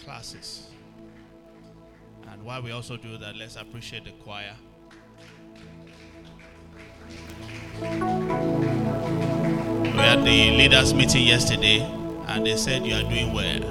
classes. And while we also do that, let's appreciate the choir. We had the leaders meeting yesterday, and they said you are doing well.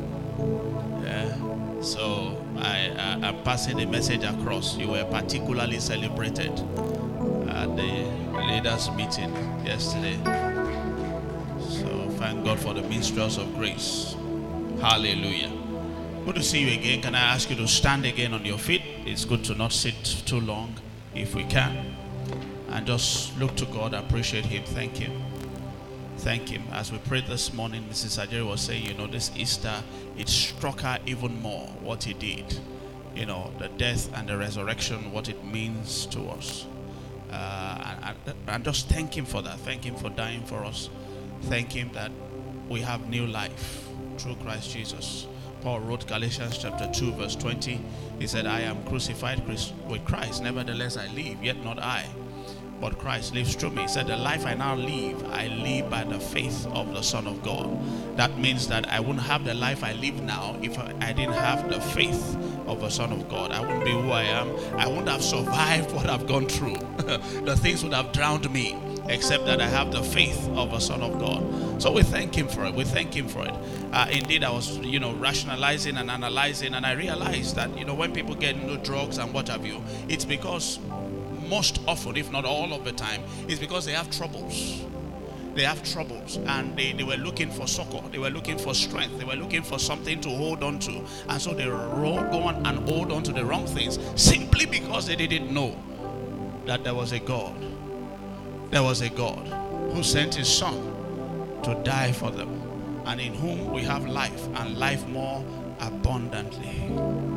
So I'm passing the message across. You were particularly celebrated at the leaders meeting yesterday. So thank God for the minstrels of grace. Hallelujah. Good to see you again. Can I ask you to stand again on your feet? It's good to not sit too long if we can. And just look to God, appreciate Him, thank Him. Thank Him. As we prayed this morning, Mrs. Ajay was saying, this Easter, it struck her even more what He did. The death and the resurrection, what it means to us. And just thank Him for that. Thank Him for dying for us. Thank Him that we have new life through Christ Jesus. Paul wrote Galatians chapter 2 verse 20. He said, I am crucified with Christ. Nevertheless I live, yet not I, but Christ lives through me. He said, the life I now live, I live by the faith of the Son of God. That means that I wouldn't have the life I live now if I didn't have the faith of the Son of God. I wouldn't be who I am. I wouldn't have survived what I've gone through. The things would have drowned me, except that I have the faith of the Son of God. So we thank Him for it. We thank Him for it. Indeed, I was, rationalizing and analyzing, and I realized that, when people get into drugs and what have you, it's because most often, if not all of the time, it's because they have troubles. They have troubles, and they were looking for succor. They were looking for strength. They were looking for something to hold on to. And so they go on and hold on to the wrong things simply because they didn't know that there was a God. There was a God who sent His Son to die for them, and in whom we have life, and life more abundantly.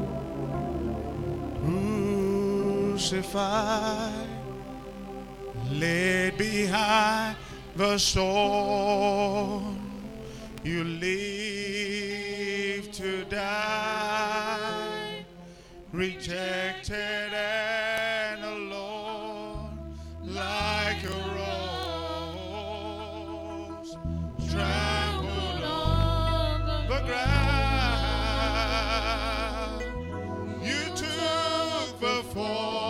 Crucified, laid behind the stone, you live to die, rejected and alone, like a rose trampled on the ground. You took the fall.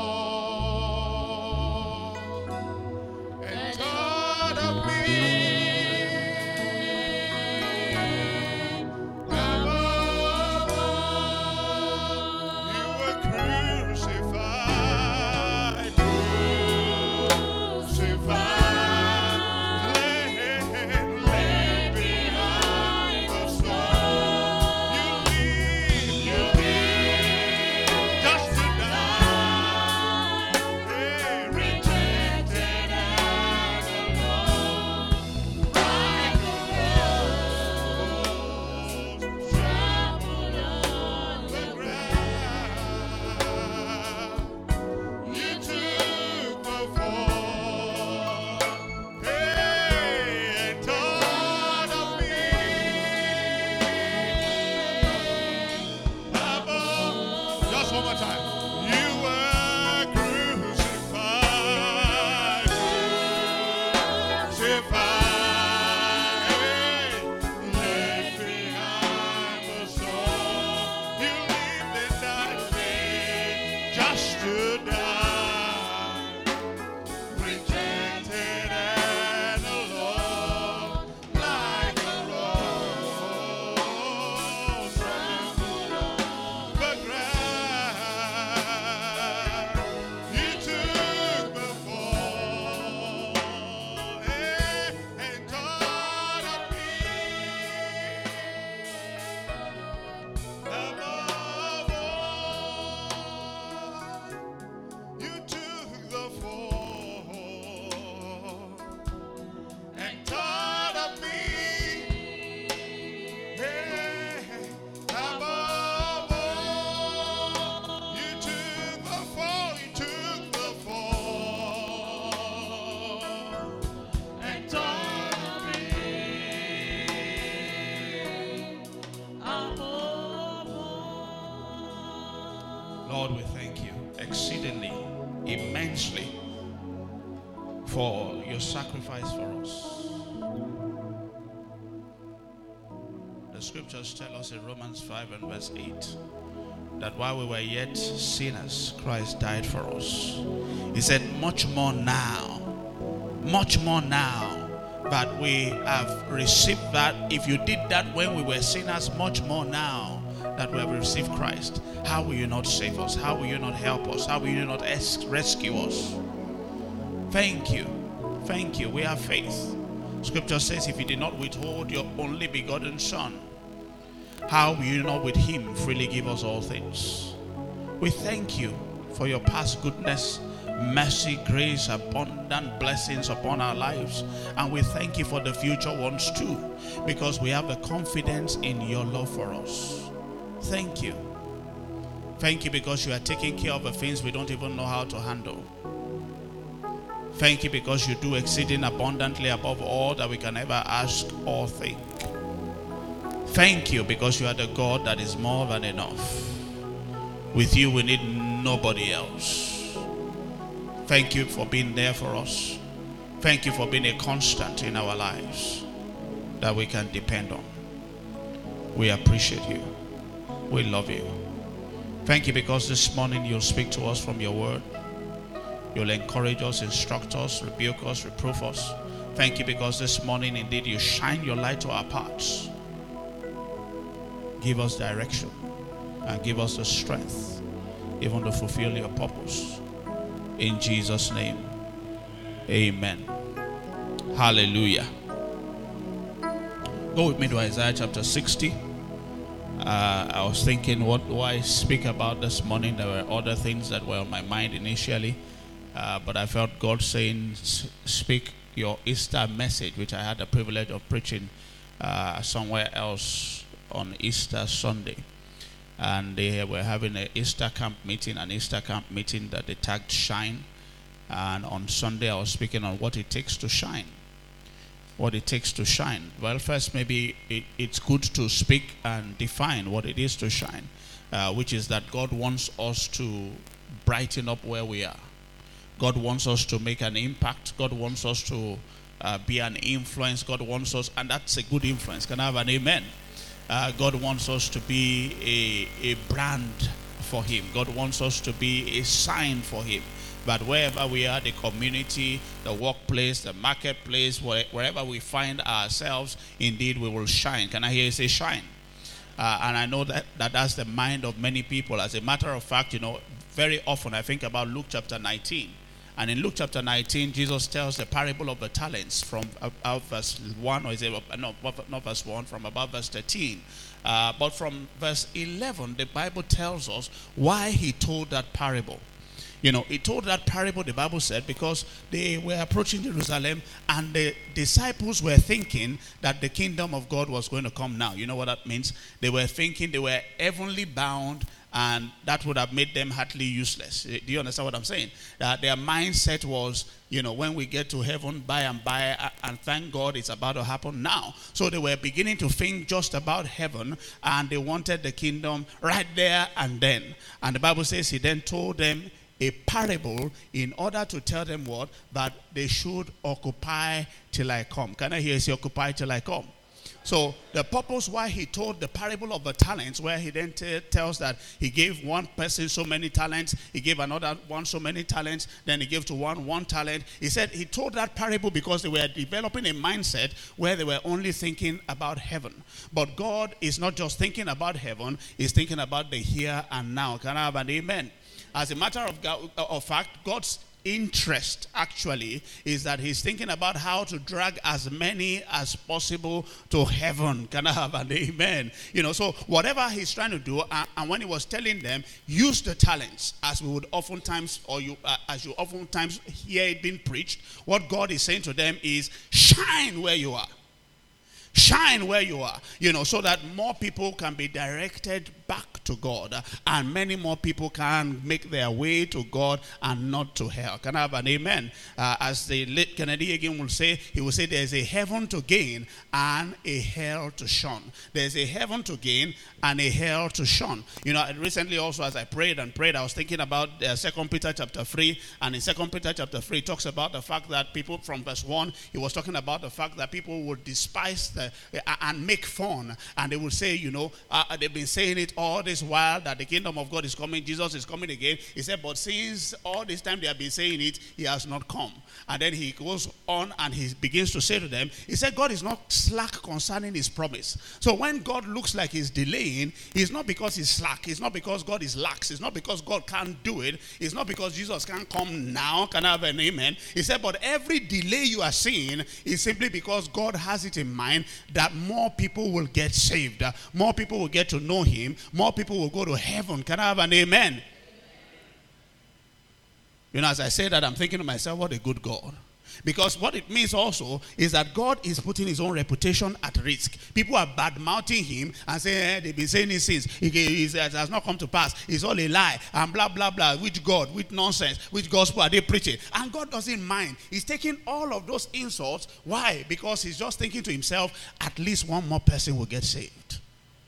Lord, we thank you exceedingly, immensely for your sacrifice for us. The scripture scriptures tell us in Romans 5 and verse 8 that while we were yet sinners, Christ died for us. He said, much more now that we have received that. If you did that when we were sinners, much more now that we have received Christ, how will you not save us? How will you not help us? How will you not rescue us? Thank you. Thank you. We have faith. Scripture says, if you did not withhold your only begotten Son, how will you not with him freely give us all things? We thank you for your past goodness, mercy, grace, abundant blessings upon our lives. And we thank you for the future ones too, because we have the confidence in your love for us. Thank you. Thank you because you are taking care of the things we don't even know how to handle. Thank you because you do exceeding abundantly above all that we can ever ask or think. Thank you because you are the God that is more than enough. With you we need nobody else. Thank you for being there for us. Thank you for being a constant in our lives that we can depend on. We appreciate you. We love you. Thank you because this morning you'll speak to us from your word. You'll encourage us, instruct us, rebuke us, reproof us. Thank you because this morning indeed you shine your light to our paths. Give us direction and give us the strength even to fulfill your purpose. In Jesus' name, amen. Hallelujah. Go with me to Isaiah chapter 60. I was thinking, what do I speak about this morning? There were other things that were on my mind initially. But I felt God saying, speak your Easter message, which I had the privilege of preaching somewhere else on Easter Sunday. And they were having an Easter camp meeting that they tagged Shine. And on Sunday I was speaking on what it takes to shine. What it takes to shine. Well, first maybe it's good to speak and define what it is to shine, which is that God wants us to brighten up where we are. God wants us to make an impact. God wants us to be an influence. God wants us, and that's a good influence. Can I have an amen? God wants us to be a brand for him. God wants us to be a sign for him. But wherever we are, the community, the workplace, the marketplace, wherever we find ourselves, indeed we will shine. Can I hear you say shine? And I know that's the mind of many people. As a matter of fact, very often I think about Luke chapter 19. And in Luke chapter 19, Jesus tells the parable of the talents from about verse 1, or is it, not verse 1, from about verse 13. But from verse 11, the Bible tells us why he told that parable. He told that parable, the Bible said, because they were approaching Jerusalem and the disciples were thinking that the kingdom of God was going to come now. You know what that means? They were thinking they were heavenly bound, and that would have made them utterly useless. Do you understand what I'm saying? That their mindset was, when we get to heaven, by and by, and thank God it's about to happen now. So they were beginning to think just about heaven, and they wanted the kingdom right there and then. And the Bible says he then told them a parable in order to tell them what? That they should occupy till I come. Can I hear you say occupy till I come? So the purpose why he told the parable of the talents, where he then tells that he gave one person so many talents, he gave another one so many talents, then he gave to one talent. He said he told that parable because they were developing a mindset where they were only thinking about heaven. But God is not just thinking about heaven, he's thinking about the here and now. Can I have an amen? As a matter of fact, God's interest actually is that he's thinking about how to drag as many as possible to heaven. Can I have an amen? So whatever he's trying to do, and when he was telling them, use the talents, as we would oftentimes, as you oftentimes hear it being preached, what God is saying to them is, shine where you are. Shine where you are, so that more people can be directed back to God. And many more people can make their way to God and not to hell. Can I have an amen? As the late Kennedy Hagin will say, he will say there's a heaven to gain and a hell to shun. There's a heaven to gain and a hell to shun. You know, recently also as I prayed, I was thinking about 2 Peter chapter 3. And in 2 Peter chapter 3, it talks about the fact that people, from verse 1, he was talking about the fact that people would despise and make fun. And they would say, you know, they've been saying it all this while that the kingdom of God is coming, Jesus is coming again. He said, but since all this time they have been saying it, he has not come. And then he goes on and he begins to say to them, he said, God is not slack concerning his promise. So when God looks like he's delaying, it's not because he's slack. It's not because God is lax. It's not because God can't do it. It's not because Jesus can't come now. Can I have an amen? He said, but every delay you are seeing is simply because God has it in mind that more people will get saved. More people will get to know him. More people will go to heaven. Can I have an amen? You know, as I say that, I'm thinking to myself, what a good God. Because what it means also is that God is putting his own reputation at risk. People are bad-mouthing him and saying, they've been saying these things. It has not come to pass. It's all a lie. And blah, blah, blah. Which God? Which nonsense? Which gospel are they preaching? And God doesn't mind. He's taking all of those insults. Why? Because he's just thinking to himself, at least one more person will get saved.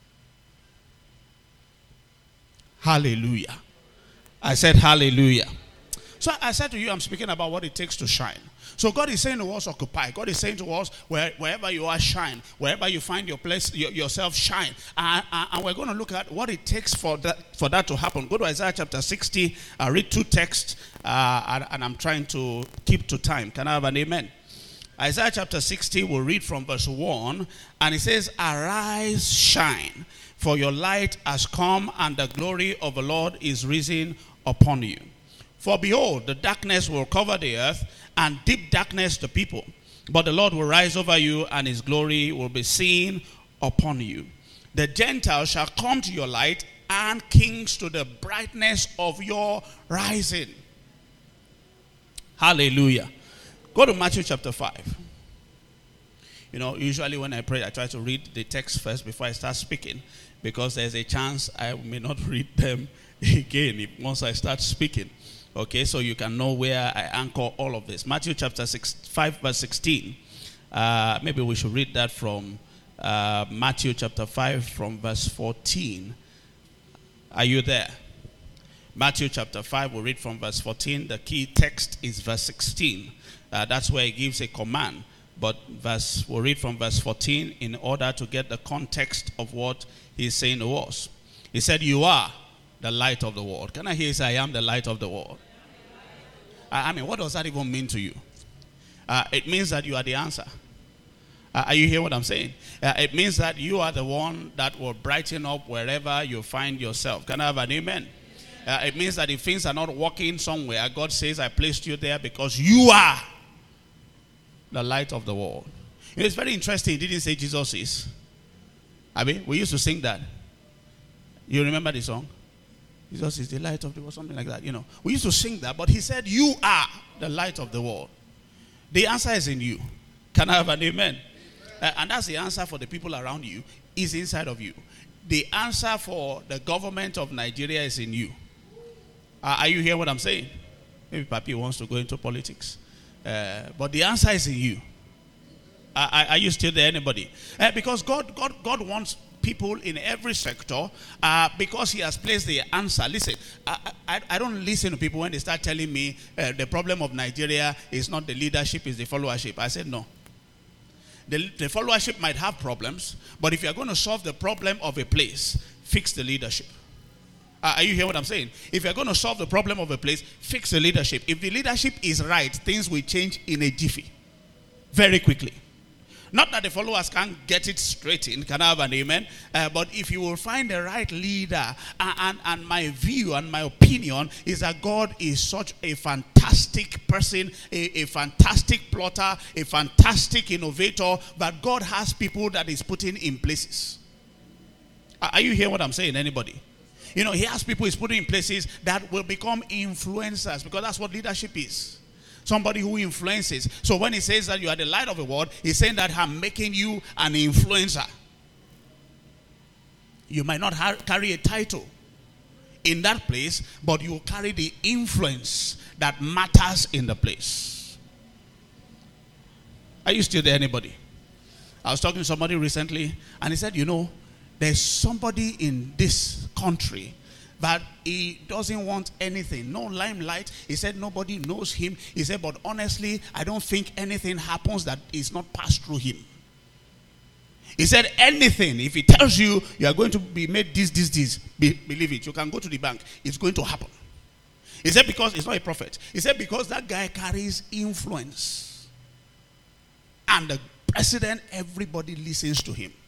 Hallelujah. I said hallelujah. So I said to you, I'm speaking about what it takes to shine. So God is saying to us, occupy. God is saying to us, wherever you are, shine. Wherever you find your place, yourself, shine. And we're going to look at what it takes for that to happen. Go to Isaiah chapter 60. I'll read two texts, and I'm trying to keep to time. Can I have an amen? Isaiah chapter 60, we'll read from verse 1. And it says, arise, shine, for your light has come, and the glory of the Lord is risen upon you. For behold, the darkness will cover the earth, and deep darkness the people. But the Lord will rise over you, and his glory will be seen upon you. The Gentiles shall come to your light, and kings to the brightness of your rising. Hallelujah. Go to Matthew chapter 5. You know, usually when I pray, I try to read the text first before I start speaking, because there's a chance I may not read them again once I start speaking. Okay, so you can know where I anchor all of this. Matthew chapter 5 verse 16. Maybe we should read that from Matthew chapter 5 from verse 14. Are you there? Matthew chapter 5, we'll read from verse 14. The key text is verse 16. That's where he gives a command. But we'll read from verse 14 in order to get the context of what he's saying to us. He said, you are the light of the world. Can I hear you say, I am the light of the world? I mean, what does that even mean to you? It means that you are the answer. Are you hearing what I'm saying? It means that you are the one that will brighten up wherever you find yourself. Can I have an amen? It means that if things are not working somewhere, God says, I placed you there because you are the light of the world. You know, it's very interesting. He didn't say Jesus is. I mean, we used to sing that. You remember the song? Jesus is the light of the world, something like that, you know. We used to sing that, but he said, you are the light of the world. The answer is in you. Can I have an amen? And that's the answer for the people around you, is inside of you. The answer for the government of Nigeria is in you. Are you hearing what I'm saying? Maybe Papi wants to go into politics. But the answer is in you. Are you still there, anybody? Because God wants people in every sector, because he has placed the answer. Listen, I don't listen to people when they start telling me the problem of Nigeria is not the leadership, it's the followership. I said no. The followership might have problems, but if you're going to solve the problem of a place, fix the leadership. Are you hearing what I'm saying? If you're going to solve the problem of a place, fix the leadership. If the leadership is right, things will change in a jiffy. Very quickly. Not that the followers can't get it straightened, can I have an amen? But if you will find the right leader, and my view and my opinion is that God is such a fantastic person, a fantastic plotter, a fantastic innovator, that God has people that he's putting in places. Are you hearing what I'm saying, anybody? You know, he has people he's putting in places that will become influencers, because that's what leadership is. Somebody who influences. So when he says that you are the light of the world, he's saying that I'm making you an influencer. You might not carry a title in that place, but you carry the influence that matters in the place. Are you still there, anybody? I was talking to somebody recently, and he said, you know, there's somebody in this country that he doesn't want anything, no limelight. He said nobody knows him. He said, but honestly, I don't think anything happens that is not passed through him. He said anything, if he tells you you are going to be made this, believe it. You can go to the bank. It's going to happen. He said because he's not a prophet. He said because that guy carries influence. And the president, everybody listens to him.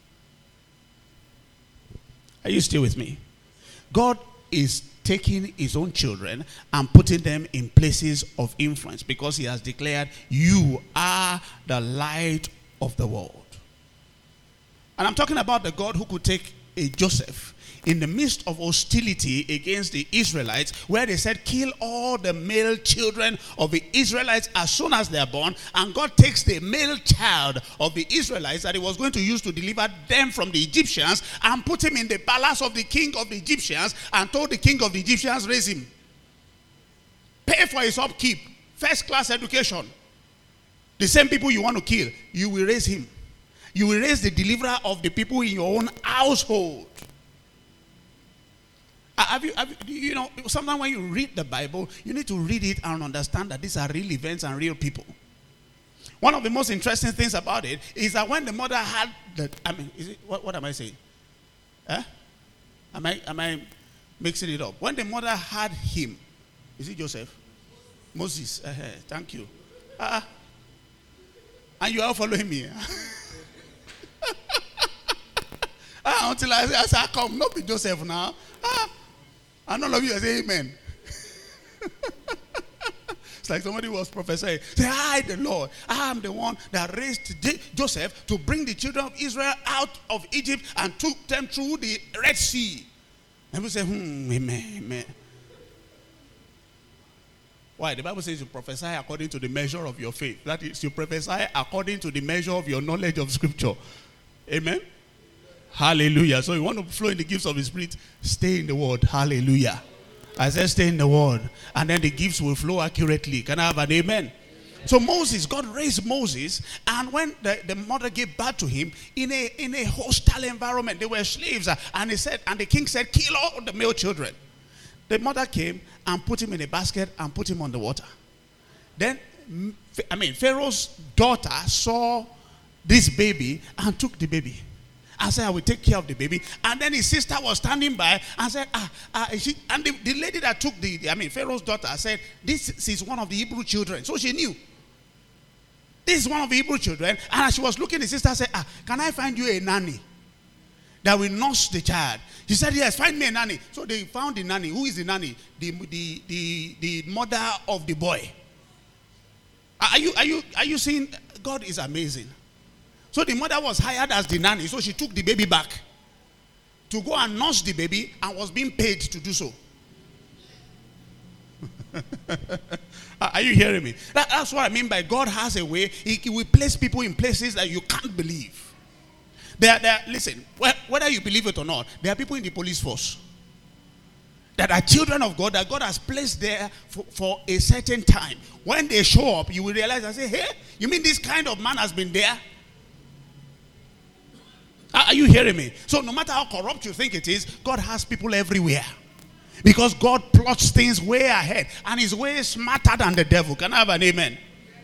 Are you still with me? God is taking his own children and putting them in places of influence because he has declared, you are the light of the world. And I'm talking about the God who could take a Joseph in the midst of hostility against the Israelites, where they said, kill all the male children of the Israelites as soon as they are born. And God takes the male child of the Israelites that he was going to use to deliver them from the Egyptians and put him in the palace of the king of the Egyptians and told the king of the Egyptians, raise him. Pay for his upkeep. First class education. The same people you want to kill, you will raise him. You will raise the deliverer of the people in your own household. You know, sometimes when you read the Bible, you need to read it and understand that these are real events and real people. One of the most interesting things about it is that when the mother had the, what am I saying? Am I mixing it up? When the mother had him, is it Joseph? Moses. Thank you. And you are following me. Until I say, come, not be Joseph now. And all of you say amen. It's like somebody was prophesying. Say, I, the Lord, I am the one that raised Joseph to bring the children of Israel out of Egypt and took them through the Red Sea. And we say, amen. Why? The Bible says you prophesy according to the measure of your faith. That is, you prophesy according to the measure of your knowledge of Scripture. Amen? Hallelujah. So you want to flow in the gifts of the Spirit, stay in the Word. Hallelujah. I said stay in the Word. And then the gifts will flow accurately. Can I have an amen? So Moses, God raised Moses. And when the mother gave birth to him in a hostile environment, they were slaves. And the king said, kill all the male children. The mother came and put him in a basket and put him on the water. Then, Pharaoh's daughter saw this baby and took the baby. I said, I will take care of the baby. And then his sister was standing by and said, and the lady that took Pharaoh's daughter said, this is one of the Hebrew children. So she knew. This is one of the Hebrew children. And as she was looking, the sister said, can I find you a nanny that will nurse the child? She said, yes, find me a nanny. So they found the nanny. Who is the nanny? The mother of the boy. Are you seeing? God is amazing. So the mother was hired as the nanny. So she took the baby back to go and nurse the baby and was being paid to do so. Are you hearing me? That's what I mean by God has a way. He will place people in places that you can't believe. Listen, whether you believe it or not, there are people in the police force that are children of God that God has placed there for a certain time. When they show up, you will realize and say, hey, you mean this kind of man has been there? Are you hearing me? So no matter how corrupt you think it is, God has people everywhere. Because God plots things way ahead. And his way is smarter than the devil. Can I have an amen?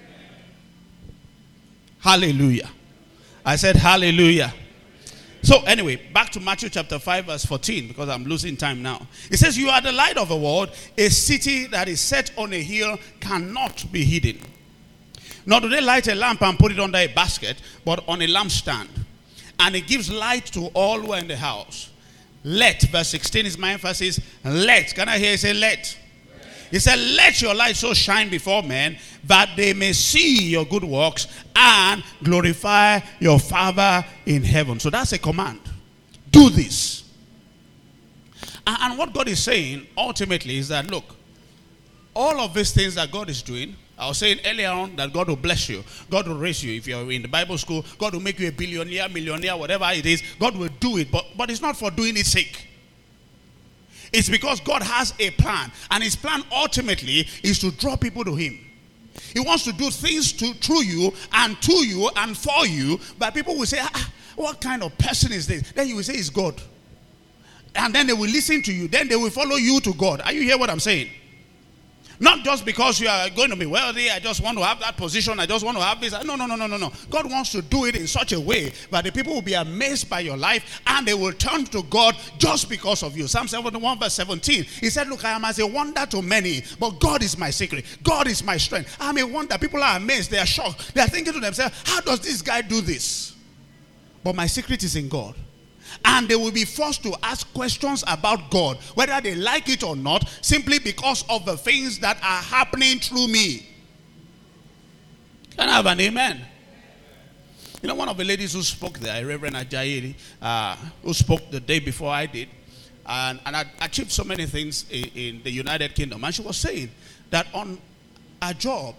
Hallelujah. I said hallelujah. So anyway, back to Matthew chapter 5 verse 14, because I'm losing time now. It says, you are the light of the world. A city that is set on a hill cannot be hidden. Nor do they light a lamp and put it under a basket, but on a lampstand. And it gives light to all who are in the house. Let, verse 16 is my emphasis. Let, can I hear you say let? He said, let your light so shine before men that they may see your good works and glorify your Father in heaven. So that's a command. Do this. And what God is saying ultimately is that, look, all of these things that God is doing, I was saying earlier on that God will bless you. God will raise you. If you're in the Bible school, God will make you a billionaire, millionaire, whatever it is. God will do it. But it's not for doing its sake. It's because God has a plan. And his plan ultimately is to draw people to him. He wants to do things through you and to you and for you. But people will say, what kind of person is this? Then you will say it's God. And then they will listen to you. Then they will follow you to God. Are you hearing what I'm saying? Not just because you are going to be wealthy, I just want to have that position, I just want to have this. No. God wants to do it in such a way that the people will be amazed by your life and they will turn to God just because of you. Psalm 71 verse 17, he said, look, I am as a wonder to many, but God is my secret. God is my strength. I'm a wonder. People are amazed. They are shocked. They are thinking to themselves, how does this guy do this? But my secret is in God. And they will be forced to ask questions about God, whether they like it or not, simply because of the things that are happening through me. Can I have an amen? You know, one of the ladies who spoke there, Reverend Ajayi, who spoke the day before I did, and I achieved so many things in the United Kingdom. And she was saying that on a job,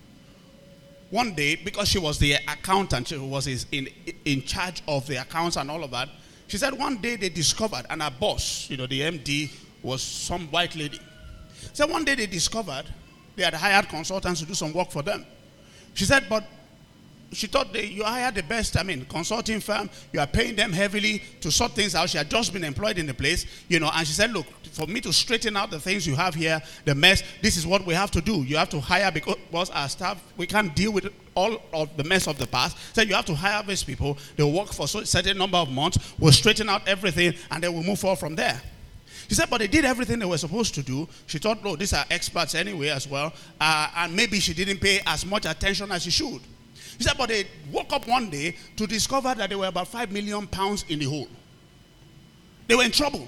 one day, because she was the accountant, she was in charge of the accounts and all of that, she said one day they discovered, and her boss, you know, the MD, was some white lady. So one day they discovered they had hired consultants to do some work for them. She said, but she thought you hired the best, consulting firm. You are paying them heavily to sort things out. She had just been employed in the place, you know, and she said, look, for me to straighten out the things you have here, the mess, this is what we have to do. You have to hire, because our staff, we can't deal with all of the mess of the past. So you have to hire these people. They'll work for a certain number of months. We'll straighten out everything, and then we'll move forward from there. She said, but they did everything they were supposed to do. She thought, no, these are experts anyway as well. And maybe she didn't pay as much attention as she should. She said, but they woke up one day to discover that there were about 5 million pounds in the hole. They were in trouble.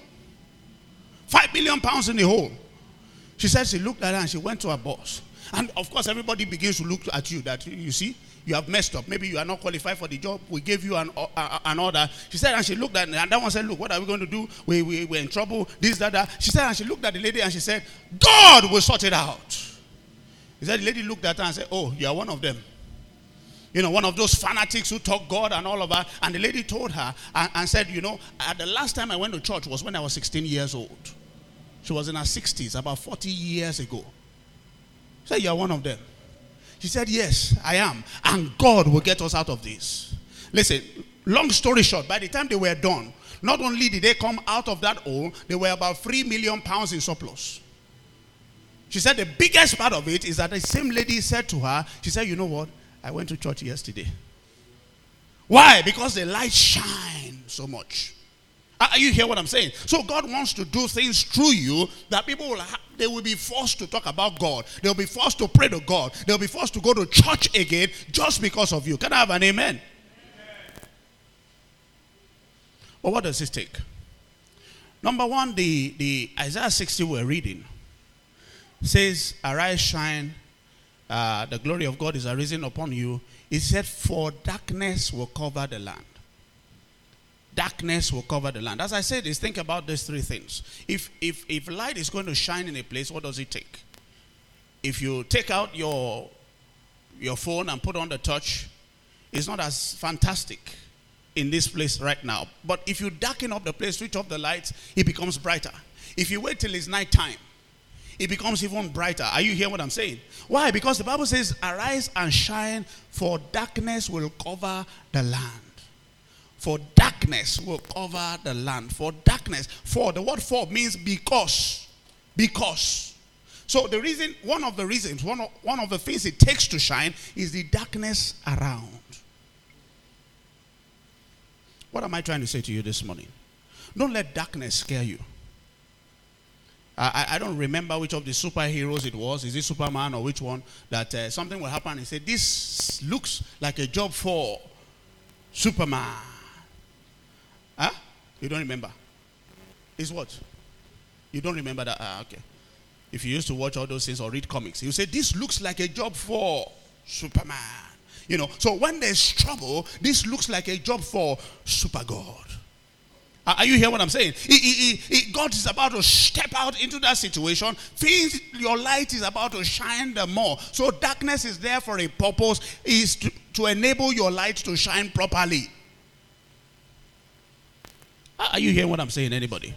5 million pounds in the hole. She said she looked at her and she went to her boss. And of course, everybody begins to look at you that, you see, you have messed up. Maybe you are not qualified for the job. We gave you an order. She said, and she looked at, and that one said, look, what are we going to do? We're in trouble. This, that. She said, and she looked at the lady and she said, God will sort it out. He said, the lady looked at her and said, oh, you are one of them. You know, one of those fanatics who talk God and all of that. And the lady told her and said, you know, the last time I went to church was when I was 16 years old. She was in her 60s, about 40 years ago. She said, you're one of them. She said, yes, I am. And God will get us out of this. Listen, long story short, by the time they were done, not only did they come out of that hole, they were about 3 million pounds in surplus. She said the biggest part of it is that the same lady said to her, she said, you know what? I went to church yesterday. Why? Because the light shines so much. Are you hear what I'm saying? So God wants to do things through you that people they will be forced to talk about God. They'll be forced to pray to God. They'll be forced to go to church again just because of you. Can I have an amen? But what does this take? Number one, the Isaiah 60 we're reading says, arise, shine. The glory of God is arisen upon you. It said, for darkness will cover the land. Darkness will cover the land. As I said, think about these three things. If light is going to shine in a place, what does it take? If you take out your phone and put on the touch, it's not as fantastic in this place right now. But if you darken up the place, switch off the lights, it becomes brighter. If you wait till it's night time, it becomes even brighter. Are you hearing what I'm saying? Why? Because the Bible says, arise and shine, for darkness will cover the land. For darkness will cover the land. For darkness. For, the word for means because. Because. So the reason, one of the reasons, one of the things it takes to shine is the darkness around. What am I trying to say to you this morning? Don't let darkness scare you. I don't remember which of the superheroes it was. Is it Superman or which one? That something will happen and he said, this looks like a job for Superman. Huh? You don't remember? It's what? You don't remember that? Okay. If you used to watch all those things or read comics, you say, this looks like a job for Superman. You know, so when there's trouble, this looks like a job for Super God. Are you hearing what I'm saying? God is about to step out into that situation. Things, your light is about to shine the more. So darkness is there for a purpose, is to enable your light to shine properly. Are you hearing what I'm saying, anybody?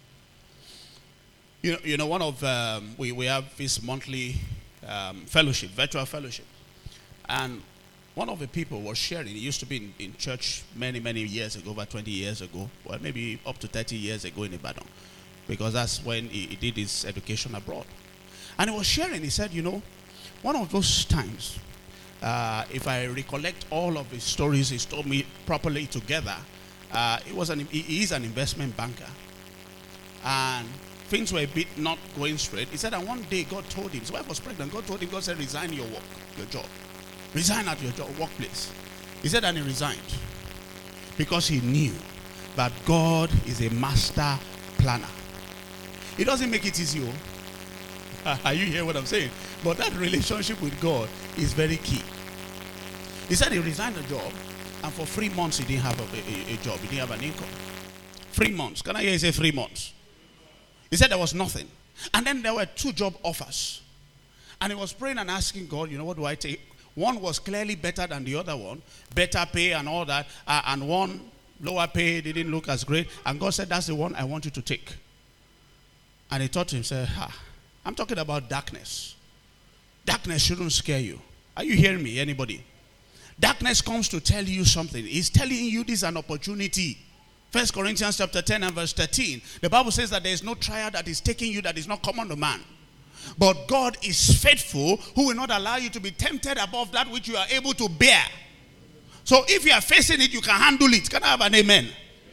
You know, one of, we have this monthly fellowship, virtual fellowship. And one of the people was sharing, he used to be in church many, many years ago, over 20 years ago, or maybe up to 30 years ago in Ibadan, because that's when he did his education abroad. And he was sharing, he said, you know, one of those times, if I recollect all of the stories he's told me properly together, he is an investment banker. And things were a bit not going straight. He said, and one day God told him, his wife was pregnant, God told him, God said, resign your job. Resign at your workplace. He said, and he resigned because he knew that God is a master planner. It doesn't make it easy. Are you hearing what I'm saying? But that relationship with God is very key. He said he resigned the job, and for 3 months he didn't have a job. He didn't have an income. 3 months. Can I hear you say 3 months? He said there was nothing. And then there were 2 job offers. And he was praying and asking God, you know, what do I take? One was clearly better than the other one, better pay and all that, and one lower pay didn't look as great. And God said, that's the one I want you to take. And he thought to himself, I'm talking about darkness. Darkness shouldn't scare you. Are you hearing me, anybody? Darkness comes to tell you something. He's telling you this is an opportunity. 1 Corinthians chapter 10 and verse 13. The Bible says that there is no trial that is taking you that is not common to man. But God is faithful, who will not allow you to be tempted above that which you are able to bear. So if you are facing it, you can handle it. Can I have an amen?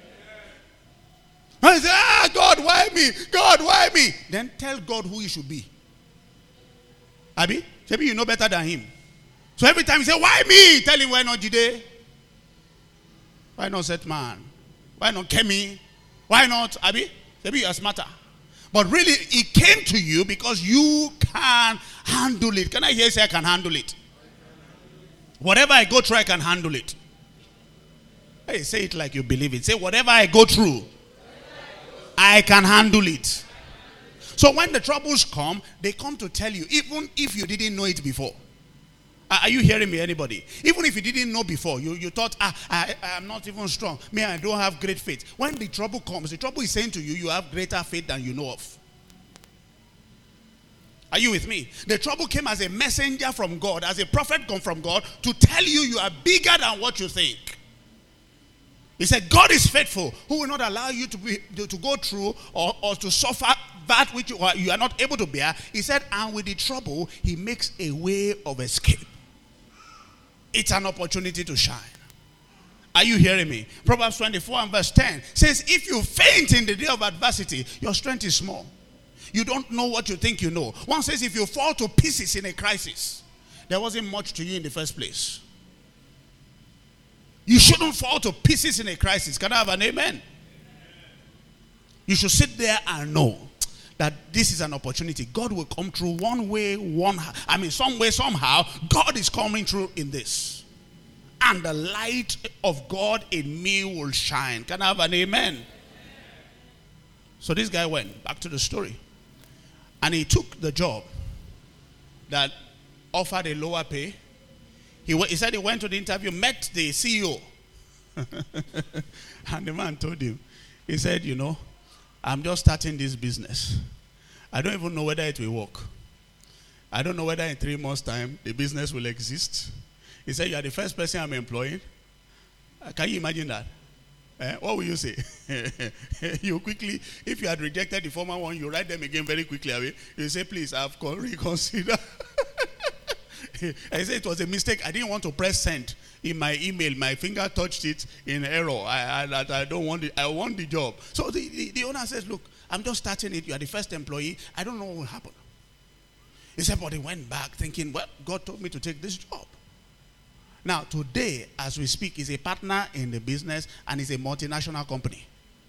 I say, God, why me? God, why me? Then tell God who you should be. Abi, maybe you know better than him. So every time you say, why me? Tell him, why not Jide? Why not Set Man? Why not Kemi? Why not Abi? Maybe you are smarter. But really, it came to you because you can handle it. Can I hear you say I can handle it? Whatever I go through, I can handle it. Hey, say it like you believe it. Say, whatever I go through, I can handle it. So when the troubles come, they come to tell you, even if you didn't know it before. Are you hearing me, anybody? Even if you didn't know before, you thought, I'm not even strong. Me, I don't have great faith. When the trouble comes, the trouble is saying to you, you have greater faith than you know of. Are you with me? The trouble came as a messenger from God, as a prophet come from God, to tell you you are bigger than what you think. He said, God is faithful, who will not allow you to go through or to suffer that which you are not able to bear. He said, and with the trouble, he makes a way of escape. It's an opportunity to shine. Are you hearing me? Proverbs 24 and verse 10 says, if you faint in the day of adversity, your strength is small. You don't know what you think you know. One says, if you fall to pieces in a crisis, there wasn't much to you in the first place. You shouldn't fall to pieces in a crisis. Can I have an amen? You should sit there and know that this is an opportunity. God will come through one way, some way, somehow. God is coming through in this. And the light of God in me will shine. Can I have an amen? So this guy went back to the story. And he took the job that offered a lower pay. He said he went to the interview, met the CEO. And the man told him, he said, you know, I'm just starting this business. I don't even know whether it will work. I don't know whether in 3 months' time the business will exist. He said, you are the first person I'm employing. Can you imagine that? What will you say? You quickly, if you had rejected the former one, you write them again very quickly away. You say, please, I've reconsidered. I said it was a mistake. I didn't want to press send in my email. My finger touched it in error. I don't want it. I want the job. So the owner says, look, I'm just starting it. You are the first employee. I don't know what will happen. He said, but he went back thinking, well, God told me to take this job. Now, today, as we speak, he's a partner in the business and he's a multinational company.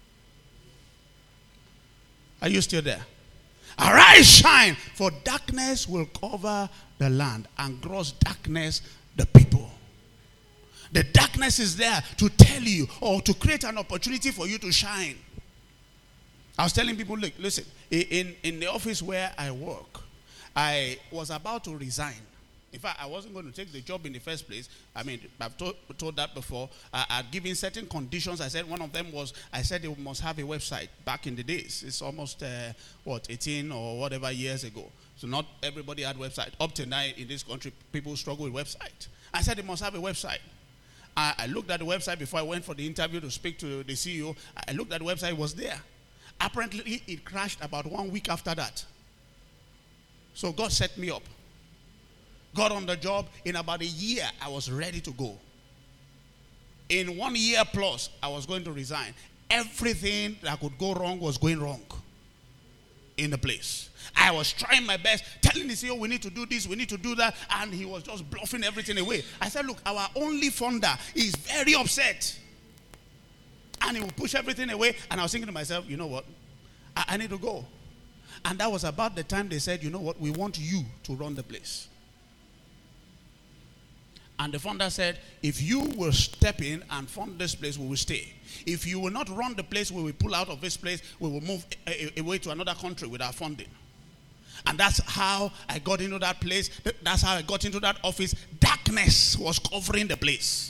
Are you still there? Arise, shine, for darkness will cover the land and gross darkness the people. The darkness is there to tell you or to create an opportunity for you to shine. I was telling people, look, listen, in the office where I work, I was about to resign. In fact, I wasn't going to take the job in the first place. I mean, I've told that before. I'd given certain conditions. I said one of them was, I said they must have a website back in the days. It's almost, 18 or whatever years ago. So not everybody had website. Up to now in this country, people struggle with website. I said they must have a website. I looked at the website before I went for the interview to speak to the CEO. I looked at the website, it was there. Apparently, it crashed about 1 week after that. So God set me up. Got on the job. In about a year, I was ready to go. In 1 year plus, I was going to resign. Everything that could go wrong was going wrong in the place. I was trying my best, telling the CEO, we need to do this, we need to do that, and he was just bluffing everything away. I said, look, our only funder is very upset. And he will push everything away. And I was thinking to myself, you know what? I need to go. And that was about the time they said, you know what? We want you to run the place. And the founder said, if you will step in and fund this place, we will stay. If you will not run the place, we will pull out of this place. We will move away to another country with our funding. And that's how I got into that place. That's how I got into that office. Darkness was covering the place.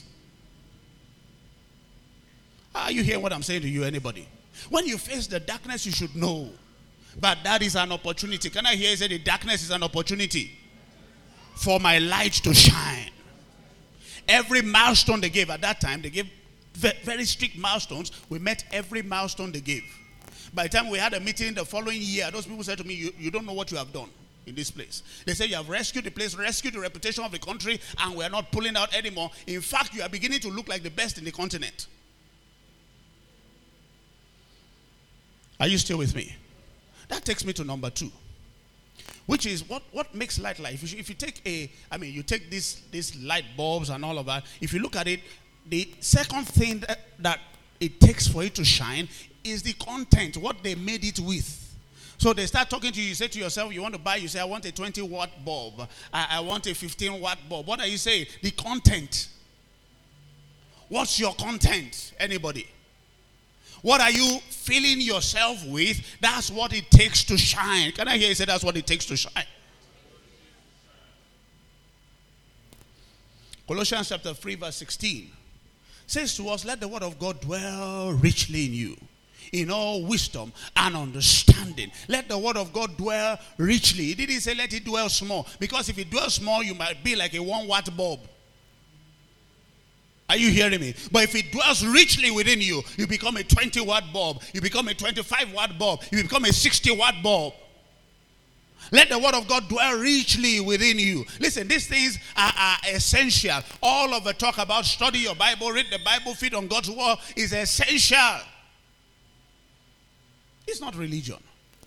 Are you hearing what I'm saying to you, anybody? When you face the darkness, you should know. But that is an opportunity. Can I hear you say the darkness is an opportunity for my light to shine? Every milestone they gave at that time, they gave very strict milestones. We met every milestone they gave. By the time we had a meeting the following year, those people said to me, you don't know what you have done in this place. They say you have rescued the place, rescued the reputation of the country, and we are not pulling out anymore. In fact, you are beginning to look like the best in the continent. Are you still with me? That takes me to number 2, which is what makes light light. If you take you take these light bulbs and all of that. If you look at it, the second thing that it takes for it to shine is the content, what they made it with. So they start talking to you. You say to yourself, you want to buy. You say, I want a 20-watt bulb. I want a 15-watt bulb. What are you saying? The content. What's your content? Anybody? What are you filling yourself with? That's what it takes to shine. Can I hear you say that's what it takes to shine? Colossians chapter 3 verse 16 says to us, let the word of God dwell richly in you, in all wisdom and understanding. Let the word of God dwell richly. He didn't say let it dwell small, because if it dwells small, you might be like a 1-watt bulb. Are you hearing me? But if it dwells richly within you, you become a 20-watt bulb. You become a 25-watt bulb. You become a 60-watt bulb. Let the word of God dwell richly within you. Listen, these things are essential. All of the talk about study your Bible, read the Bible, feed on God's word is essential. It's not religion.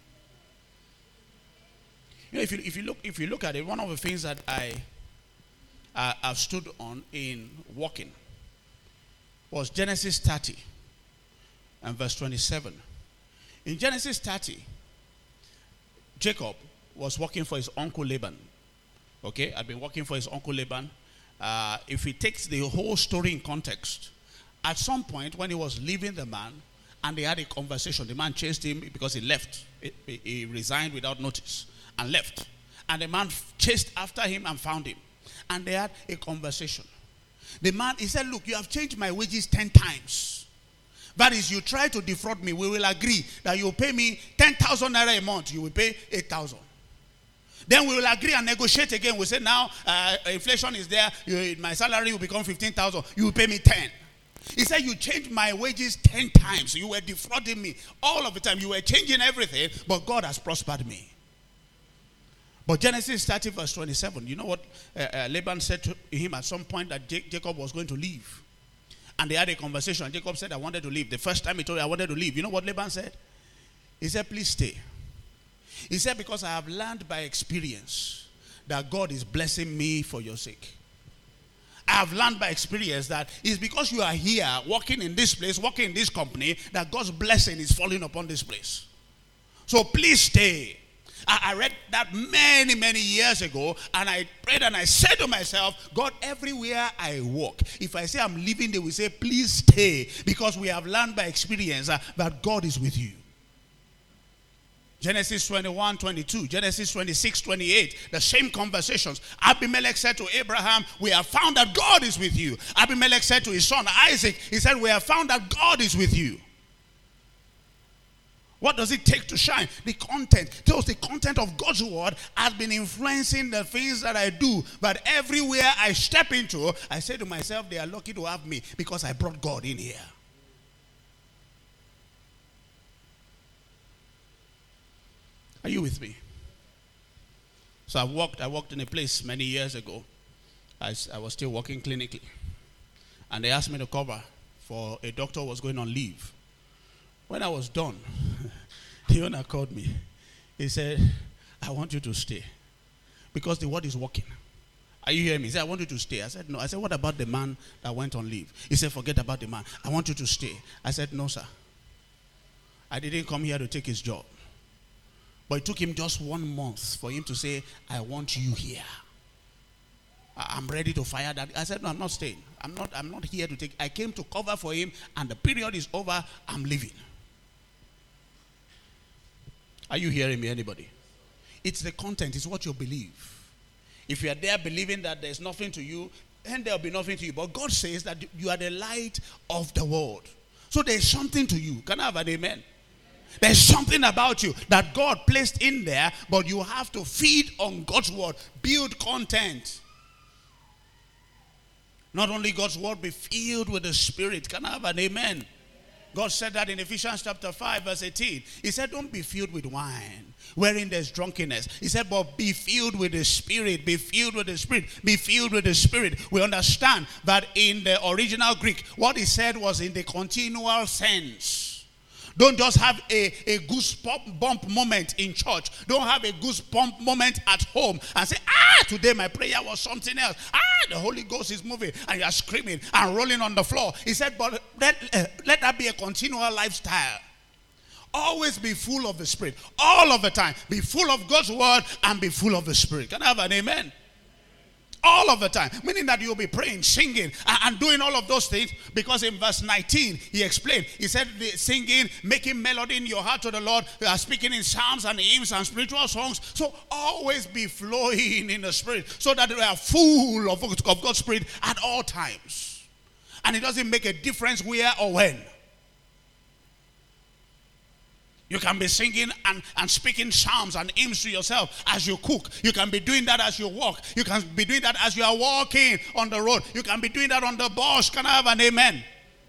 You know, if you look at it, one of the things that I've stood on in walking was Genesis 30 and verse 27. In Genesis 30, Jacob was working for his uncle Laban. Okay, I've been working for his uncle Laban. If he takes the whole story in context, at some point when he was leaving the man, and they had a conversation, the man chased him because he left. He resigned without notice and left. And the man chased after him and found him. And they had a conversation. The man, he said, look, you have changed my wages 10 times. That is, you try to defraud me. We will agree that you will pay me 10,000 naira a month. You will pay 8,000. Then we will agree and negotiate again. We say now inflation is there. My salary will become 15,000. You will pay me 10. He said, you changed my wages 10 times. You were defrauding me all of the time. You were changing everything, but God has prospered me. But Genesis 30 verse 27, you know what Laban said to him at some point? That Jacob was going to leave. And they had a conversation. And Jacob said, I wanted to leave. The first time he told me I wanted to leave, you know what Laban said? He said, please stay. He said, because I have learned by experience that God is blessing me for your sake. I have learned by experience that it's because you are here, working in this place, working in this company, that God's blessing is falling upon this place. So please stay. I read that many, many years ago, and I prayed and I said to myself, God, everywhere I walk, if I say I'm leaving, they will say, please stay, because we have learned by experience that God is with you. Genesis 21:22, Genesis 26:28, the same conversations. Abimelech said to Abraham, we have found that God is with you. Abimelech said to his son Isaac, he said, we have found that God is with you. What does it take to shine? The content. Because the content of God's word has been influencing the things that I do. But everywhere I step into, I say to myself, they are lucky to have me because I brought God in here. Are you with me? So I worked in a place many years ago. I was still working clinically. And they asked me to cover for a doctor who was going on leave. When I was done, the owner called me. He said, I want you to stay because the word is working. Are you hearing me? He said, I want you to stay. I said, no. I said, what about the man that went on leave? He said, forget about the man. I want you to stay. I said, no, sir. I didn't come here to take his job. But it took him just 1 month for him to say, I want you here. I'm ready to fire that. I said, no, I'm not staying. I'm not here to take. I came to cover for him, and the period is over. I'm leaving. Are you hearing me, anybody? It's the content. It's what you believe. If you are there believing that there's nothing to you, then there'll be nothing to you. But God says that you are the light of the world. So there's something to you. Can I have an amen? There's something about you that God placed in there, but you have to feed on God's word. Build content. Not only God's word, be filled with the Spirit. Can I have an amen? God said that in Ephesians chapter 5 verse 18. He said, don't be filled with wine, wherein there's drunkenness. He said, but be filled with the Spirit. Be filled with the Spirit. Be filled with the Spirit. We understand that in the original Greek, what he said was in the continual sense. Don't just have a goosebump moment in church. Don't have a goosebump moment at home and say, today my prayer was something else. The Holy Ghost is moving, and you are screaming and rolling on the floor. He said, but let that be a continual lifestyle. Always be full of the Spirit. All of the time. Be full of God's word and be full of the Spirit. Can I have an amen? All of the time. Meaning that you'll be praying, singing, and doing all of those things. Because in verse 19, he explained. He said, singing, making melody in your heart to the Lord, speaking in psalms and hymns and spiritual songs. So always be flowing in the Spirit, so that we are full of God's Spirit at all times. And it doesn't make a difference where or when. You can be singing and speaking psalms and hymns to yourself as you cook. You can be doing that as you walk. You can be doing that as you are walking on the road. You can be doing that on the bus. Can I have an amen?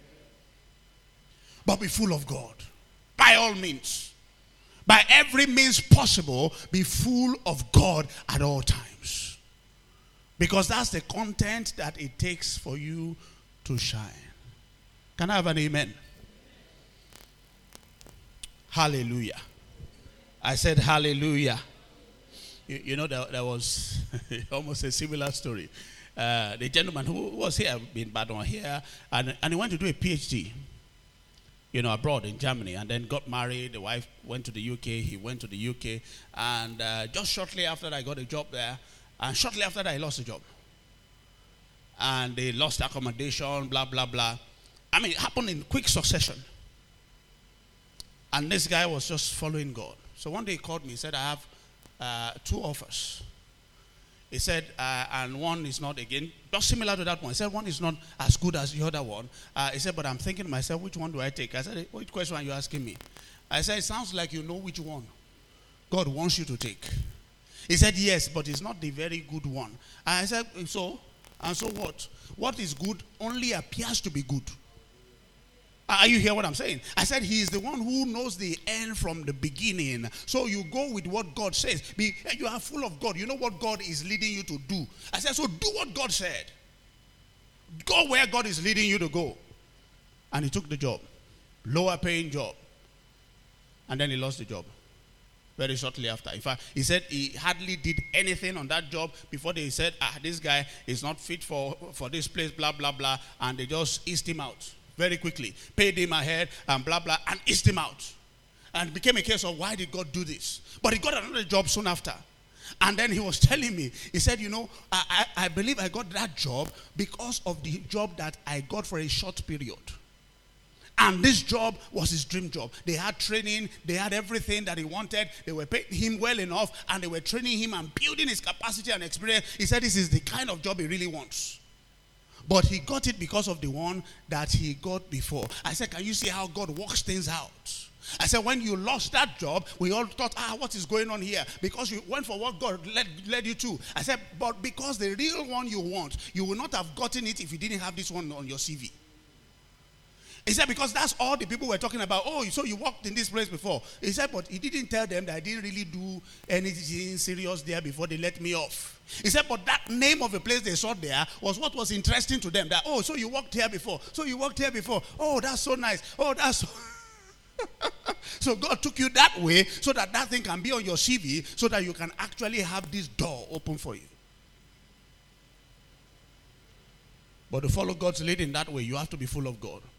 But be full of God. By all means. By every means possible, be full of God at all times. Because that's the content that it takes for you to shine. Can I have an amen? Hallelujah. I said hallelujah. You know, there was almost a similar story. The gentleman who was here, in Badon here, and he went to do a PhD, abroad in Germany, and then got married. The wife went to the UK, he went to the UK, and just shortly after that, I got a job there, and shortly after that, I lost the job. And they lost accommodation, blah, blah, blah. I mean, it happened in quick succession. And this guy was just following God. So one day he called me. He said, I have 2 offers. He said, and one is not, again, just similar to that one. He said, one is not as good as the other one. He said, but I'm thinking to myself, which one do I take? I said, which question are you asking me? I said, it sounds like you know which one God wants you to take. He said, yes, but it's not the very good one. I said, so? And so what? What is good only appears to be good. Are you hearing what I'm saying? I said he is the one who knows the end from the beginning. So you go with what God says. You are full of God. You know what God is leading you to do. I said, so do what God said. Go where God is leading you to go. And he took the job. Lower paying job. And then he lost the job. Very shortly after. In fact, he said he hardly did anything on that job before they said, this guy is not fit for this place, blah, blah, blah. And they just eased him out. Very quickly, paid him ahead and blah, blah, and eased him out. And it became a case of why did God do this? But he got another job soon after. And then he was telling me, he said, I believe I got that job because of the job that I got for a short period. And this job was his dream job. They had training, they had everything that he wanted. They were paying him well enough, and they were training him and building his capacity and experience. He said this is the kind of job he really wants. But he got it because of the one that he got before. I said, can you see how God works things out? I said, when you lost that job, we all thought, what is going on here? Because you went for what God led you to. I said, but because the real one you want, you would not have gotten it if you didn't have this one on your CV. He said, because that's all the people were talking about. Oh, so you worked in this place before. He said, but he didn't tell them that I didn't really do anything serious there before they let me off. He said, but that name of a place they saw there was what was interesting to them. That, oh, so you worked here before. So you worked here before. Oh, that's so nice. Oh, that's so... So God took you that way so that that thing can be on your CV so that you can actually have this door open for you. But to follow God's leading that way, you have to be full of God.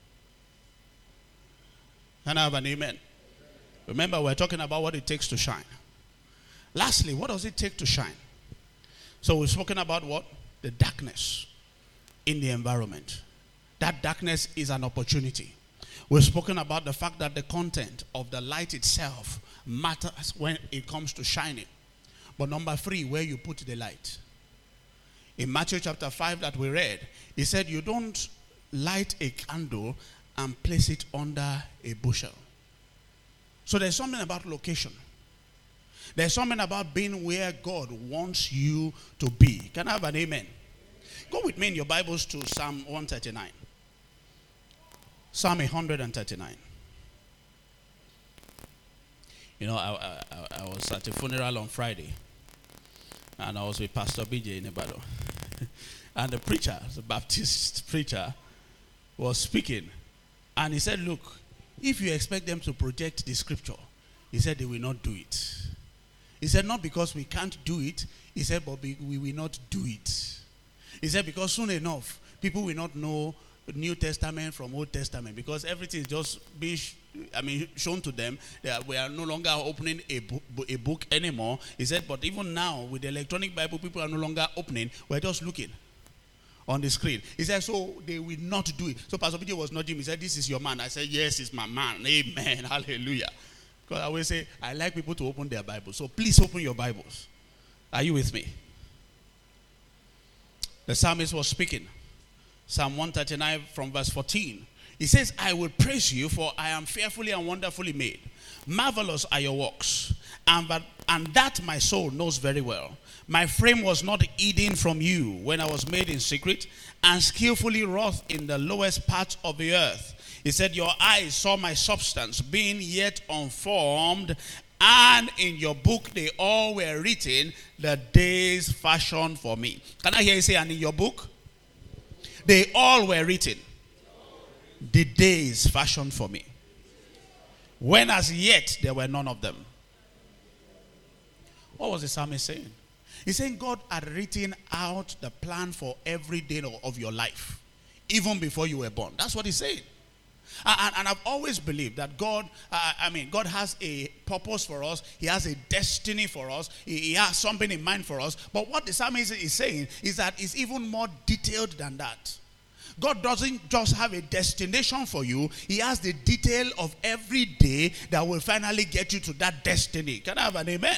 Can I have an amen? Remember, we're talking about what it takes to shine. Lastly, what does it take to shine? So we've spoken about what? The darkness in the environment. That darkness is an opportunity. We've spoken about the fact that the content of the light itself matters when it comes to shining. But number 3, where you put the light. In Matthew chapter 5 that we read, he said you don't light a candle and place it under a bushel. So there's something about location. There's something about being where God wants you to be. Can I have an amen? Go with me in your Bibles to Psalm 139. Psalm 139. I was at a funeral on Friday, and I was with Pastor BJ in Ibadan. And the preacher, the Baptist preacher, was speaking. And he said, look, if you expect them to project the scripture, he said they will not do it. He said, not because we can't do it. He said, but we will not do it. He said, because soon enough, people will not know New Testament from Old Testament, because everything is just being shown to them. We are no longer opening a book anymore. He said, but even now with the electronic Bible, people are no longer opening. We're just looking on the screen. He said, so they will not do it. So Pastor Peter was nudging me. He said, this is your man. I said, yes, it's my man. Amen. Hallelujah. Because I always say, I like people to open their Bibles. So please open your Bibles. Are you with me? The psalmist was speaking. Psalm 139 from verse 14. He says, I will praise you, for I am fearfully and wonderfully made. Marvelous are your works, and that my soul knows very well. My frame was not hidden from you when I was made in secret, and skillfully wrought in the lowest parts of the earth. He said, your eyes saw my substance, being yet unformed, and in your book they all were written, the days fashioned for me. Can I hear you say, and in your book? They all were written, the days fashioned for me, when as yet there were none of them. What was the psalmist saying? He's saying God had written out the plan for every day of your life, even before you were born. That's what he's saying. And I've always believed that God has a purpose for us. He has a destiny for us. He has something in mind for us. But what the psalmist is saying is that it's even more detailed than that. God doesn't just have a destination for you. He has the detail of every day that will finally get you to that destiny. Can I have an amen?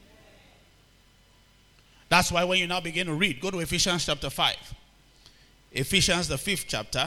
That's why when you now begin to read, go to Ephesians chapter 5. Ephesians, the 5th chapter.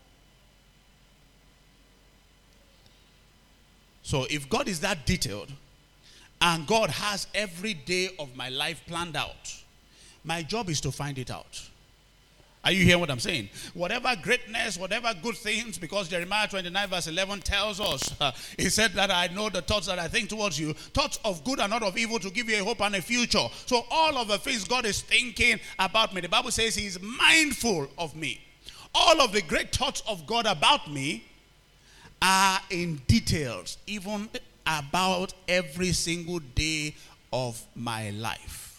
So if God is that detailed, and God has every day of my life planned out, my job is to find it out. Are you hearing what I'm saying? Whatever greatness, whatever good things, because Jeremiah 29 verse 11 tells us, he said that I know the thoughts that I think towards you, thoughts of good and not of evil, to give you a hope and a future. So all of the things God is thinking about me, the Bible says he is mindful of me. All of the great thoughts of God about me are in details, even about every single day of my life.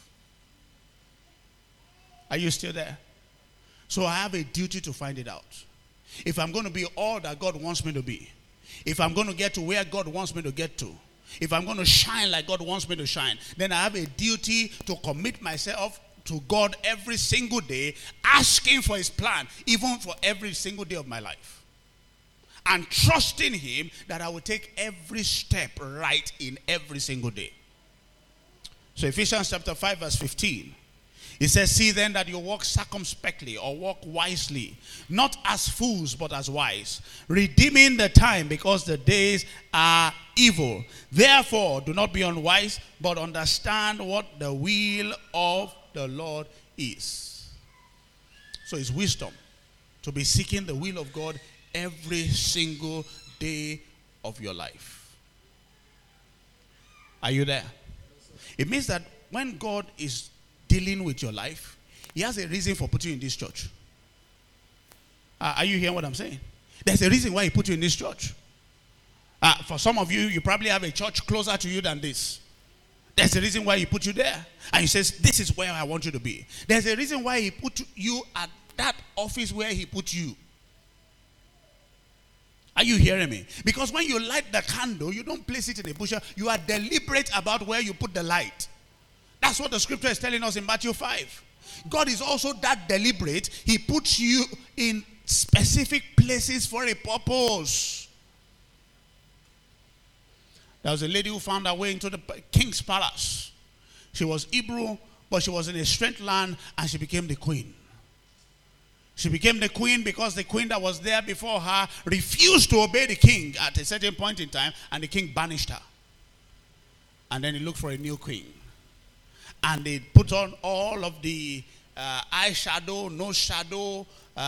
Are you still there? So I have a duty to find it out. If I'm going to be all that God wants me to be, if I'm going to get to where God wants me to get to, if I'm going to shine like God wants me to shine, then I have a duty to commit myself to God every single day, asking for his plan, even for every single day of my life. And trusting him that I will take every step right in every single day. So Ephesians chapter 5 verse 15. It says, see then that you walk circumspectly or walk wisely, not as fools but as wise, redeeming the time because the days are evil. Therefore, do not be unwise, but understand what the will of the Lord is. So it's wisdom to be seeking the will of God every single day of your life. Are you there? It means that when God is dealing with your life, he has a reason for putting you in this church. Are you hearing what I'm saying? There's a reason why he put you in this church. For some of you, you probably have a church closer to you than this. There's a reason why he put you there. And he says, this is where I want you to be. There's a reason why he put you at that office where he put you. Are you hearing me? Because when you light the candle, you don't place it in a bushel. You are deliberate about where you put the light. That's what the scripture is telling us in Matthew 5. God is also that deliberate. He puts you in specific places for a purpose. There was a lady who found her way into the king's palace. She was Hebrew, but she was in a strange land, and she became the queen. She became the queen because the queen that was there before her refused to obey the king at a certain point in time, and the king banished her. And then he looked for a new queen. And they put on all of the eyeshadow, nose shadow,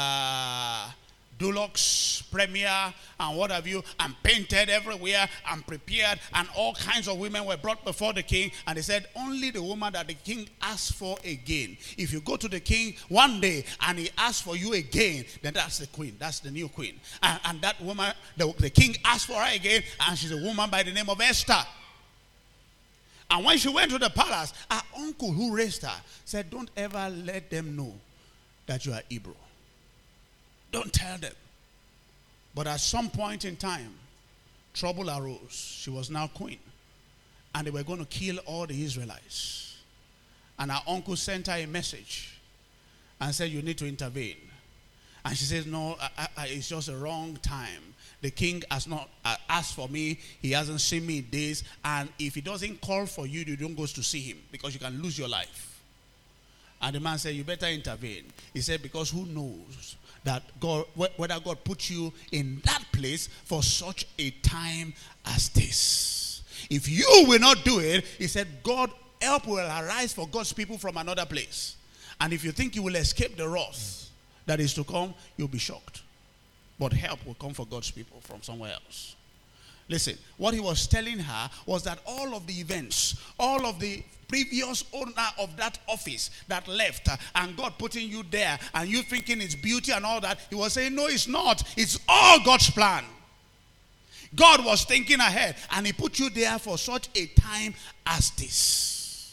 Dulux, Premier, and what have you, and painted everywhere, and prepared, and all kinds of women were brought before the king, and they said, only the woman that the king asked for again. If you go to the king one day, and he asks for you again, then that's the queen, that's the new queen. And that woman, the king asked for her again, and she's a woman by the name of Esther. And when she went to the palace, her uncle who raised her said, don't ever let them know that you are Hebrew. Don't tell them. But at some point in time, trouble arose. She was now queen. And they were going to kill all the Israelites. And her uncle sent her a message and said, you need to intervene. And she says, no, it's just a wrong time. The king has not asked for me. He hasn't seen me in days. And if he doesn't call for you, you don't go to see him, because you can lose your life. And the man said, you better intervene. He said, because who knows that God, whether God put you in that place for such a time as this. If you will not do it, he said, God, help will arise for God's people from another place. And if you think you will escape the wrath that is to come, you'll be shocked. But help will come for God's people from somewhere else. Listen, what he was telling her was that all of the events, all of the previous owner of that office that left, and God putting you there, and you thinking it's beauty and all that, he was saying, no, it's not. It's all God's plan. God was thinking ahead, and he put you there for such a time as this.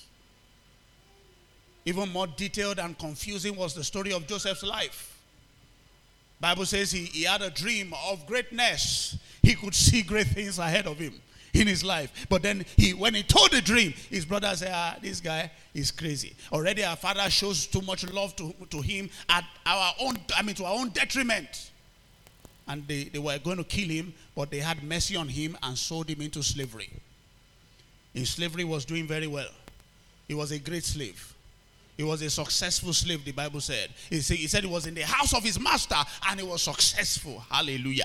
Even more detailed and confusing was the story of Joseph's life. Bible says he had a dream of greatness. He could see great things ahead of him in his life. But then when he told the dream, his brother said, this guy is crazy. Already our father shows too much love to him at to our own detriment. And they were going to kill him, but they had mercy on him and sold him into slavery. In slavery, he was doing very well. He was a great slave. He was a successful slave, the Bible said. He said he was in the house of his master, and he was successful. Hallelujah.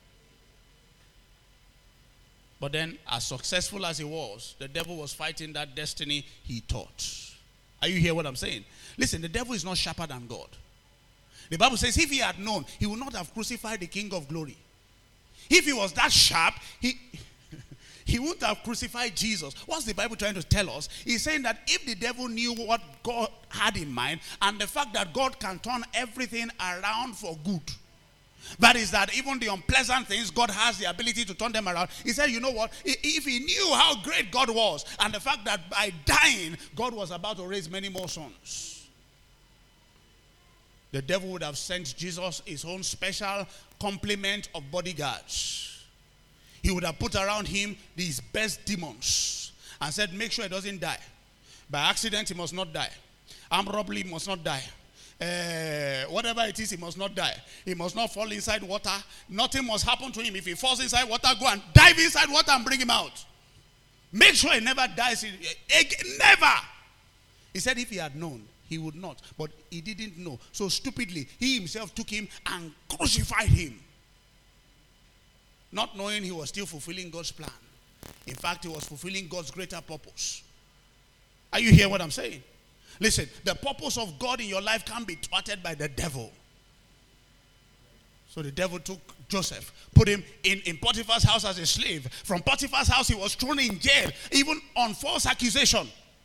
But then, as successful as he was, the devil was fighting that destiny he taught. Are you hearing what I'm saying? Listen, the devil is not sharper than God. The Bible says if he had known, he would not have crucified the King of glory. If he was that sharp, he wouldn't have crucified Jesus. What's the Bible trying to tell us? He's saying that if the devil knew what God had in mind, and the fact that God can turn everything around for good, that is that even the unpleasant things, God has the ability to turn them around. He said, you know what? If he knew how great God was, and the fact that by dying, God was about to raise many more sons, the devil would have sent Jesus his own special complement of bodyguards. he would have put around him these best demons and said, make sure he doesn't die. By accident, he must not die. Armed robbery, he must not die. Whatever it is, he must not die. He must not fall inside water. Nothing must happen to him. If he falls inside water, go and dive inside water and bring him out. Make sure he never dies. Never. He said if he had known, he would not. But he didn't know. So stupidly, he himself took him and crucified him. Not knowing he was still fulfilling God's plan. In fact, he was fulfilling God's greater purpose. Are you hearing what I'm saying? Listen, the purpose of God in your life can't be thwarted by the devil. So the devil took Joseph, put him in Potiphar's house as a slave. From Potiphar's house, he was thrown in jail, even on false accusation.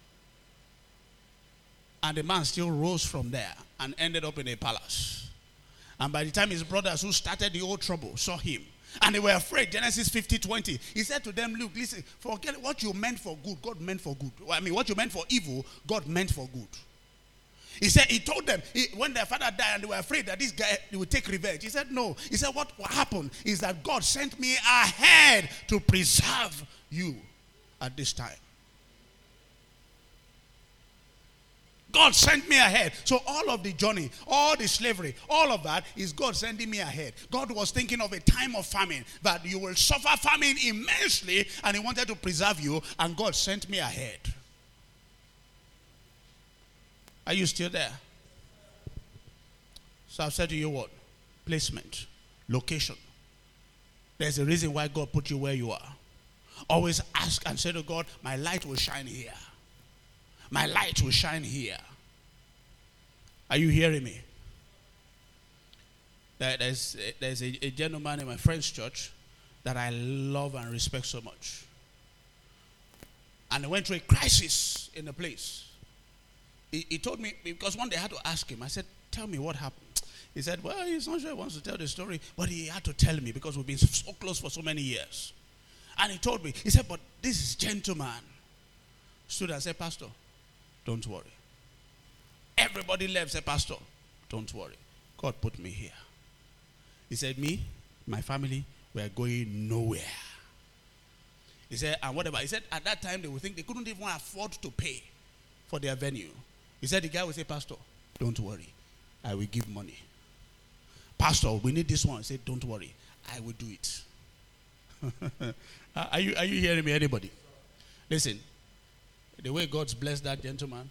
And the man still rose from there and ended up in a palace. And by the time his brothers who started the whole trouble saw him, and they were afraid, Genesis 50:20, he said to them, look, listen, forget what you meant for good, God meant for good. I mean, what you meant for evil, God meant for good. He said, he told them, when their father died and they were afraid that this guy would take revenge. He said, no. He said, what happened is that God sent me ahead to preserve you at this time. God sent me ahead. So all of the journey, all the slavery, all of that is God sending me ahead. God was thinking of a time of famine, that you will suffer famine immensely, and he wanted to preserve you, and God sent me ahead. Are you still there? So I've said to you what? Placement, location. There's a reason why God put you where you are. Always ask and say to God, my light will shine here. My light will shine here. Are you hearing me? There's a gentleman in my friend's church that I love and respect so much. And he went through a crisis in the place. He told me, because one day I had to ask him. I said, tell me what happened. He said, well, he's not sure he wants to tell the story, but he had to tell me because we've been so close for so many years. And he told me, he said, but this gentleman stood and said, Pastor, don't worry. Everybody left, said, Pastor, don't worry. God put me here. He said, me, my family, we are going nowhere. He said, and whatever. He said, at that time, they would think they couldn't even afford to pay for their venue. He said, the guy would say, Pastor, don't worry. I will give money. Pastor, we need this one. He said, don't worry. I will do it. Are you hearing me, anybody? Listen. The way God's blessed that gentleman.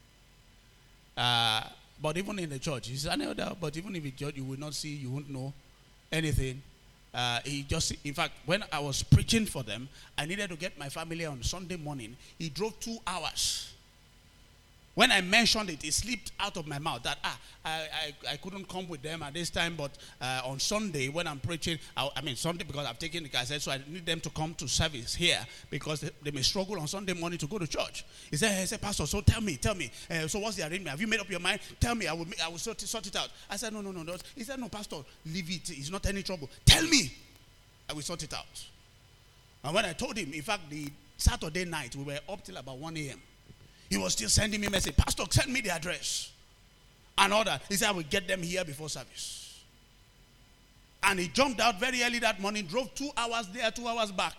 But even in the church, he said, I know that, but even if in church, you will not see, you won't know anything. In fact, when I was preaching for them, I needed to get my family on Sunday morning. He drove 2 hours. When I mentioned it, it slipped out of my mouth that I couldn't come with them at this time, but on Sunday when I'm preaching, Sunday because I've taken the car, I said, so I need them to come to service here because they may struggle on Sunday morning to go to church. He said, Pastor, so tell me, so what's the arrangement? Have you made up your mind? Tell me, I will sort it out. I said, no. He said, no, Pastor, leave it. It's not any trouble. Tell me, I will sort it out. And when I told him, in fact, the Saturday night, we were up till about 1 a.m. He was still sending me a message. Pastor, send me the address. And all that. He said, I will get them here before service. And he jumped out very early that morning, drove 2 hours there, 2 hours back.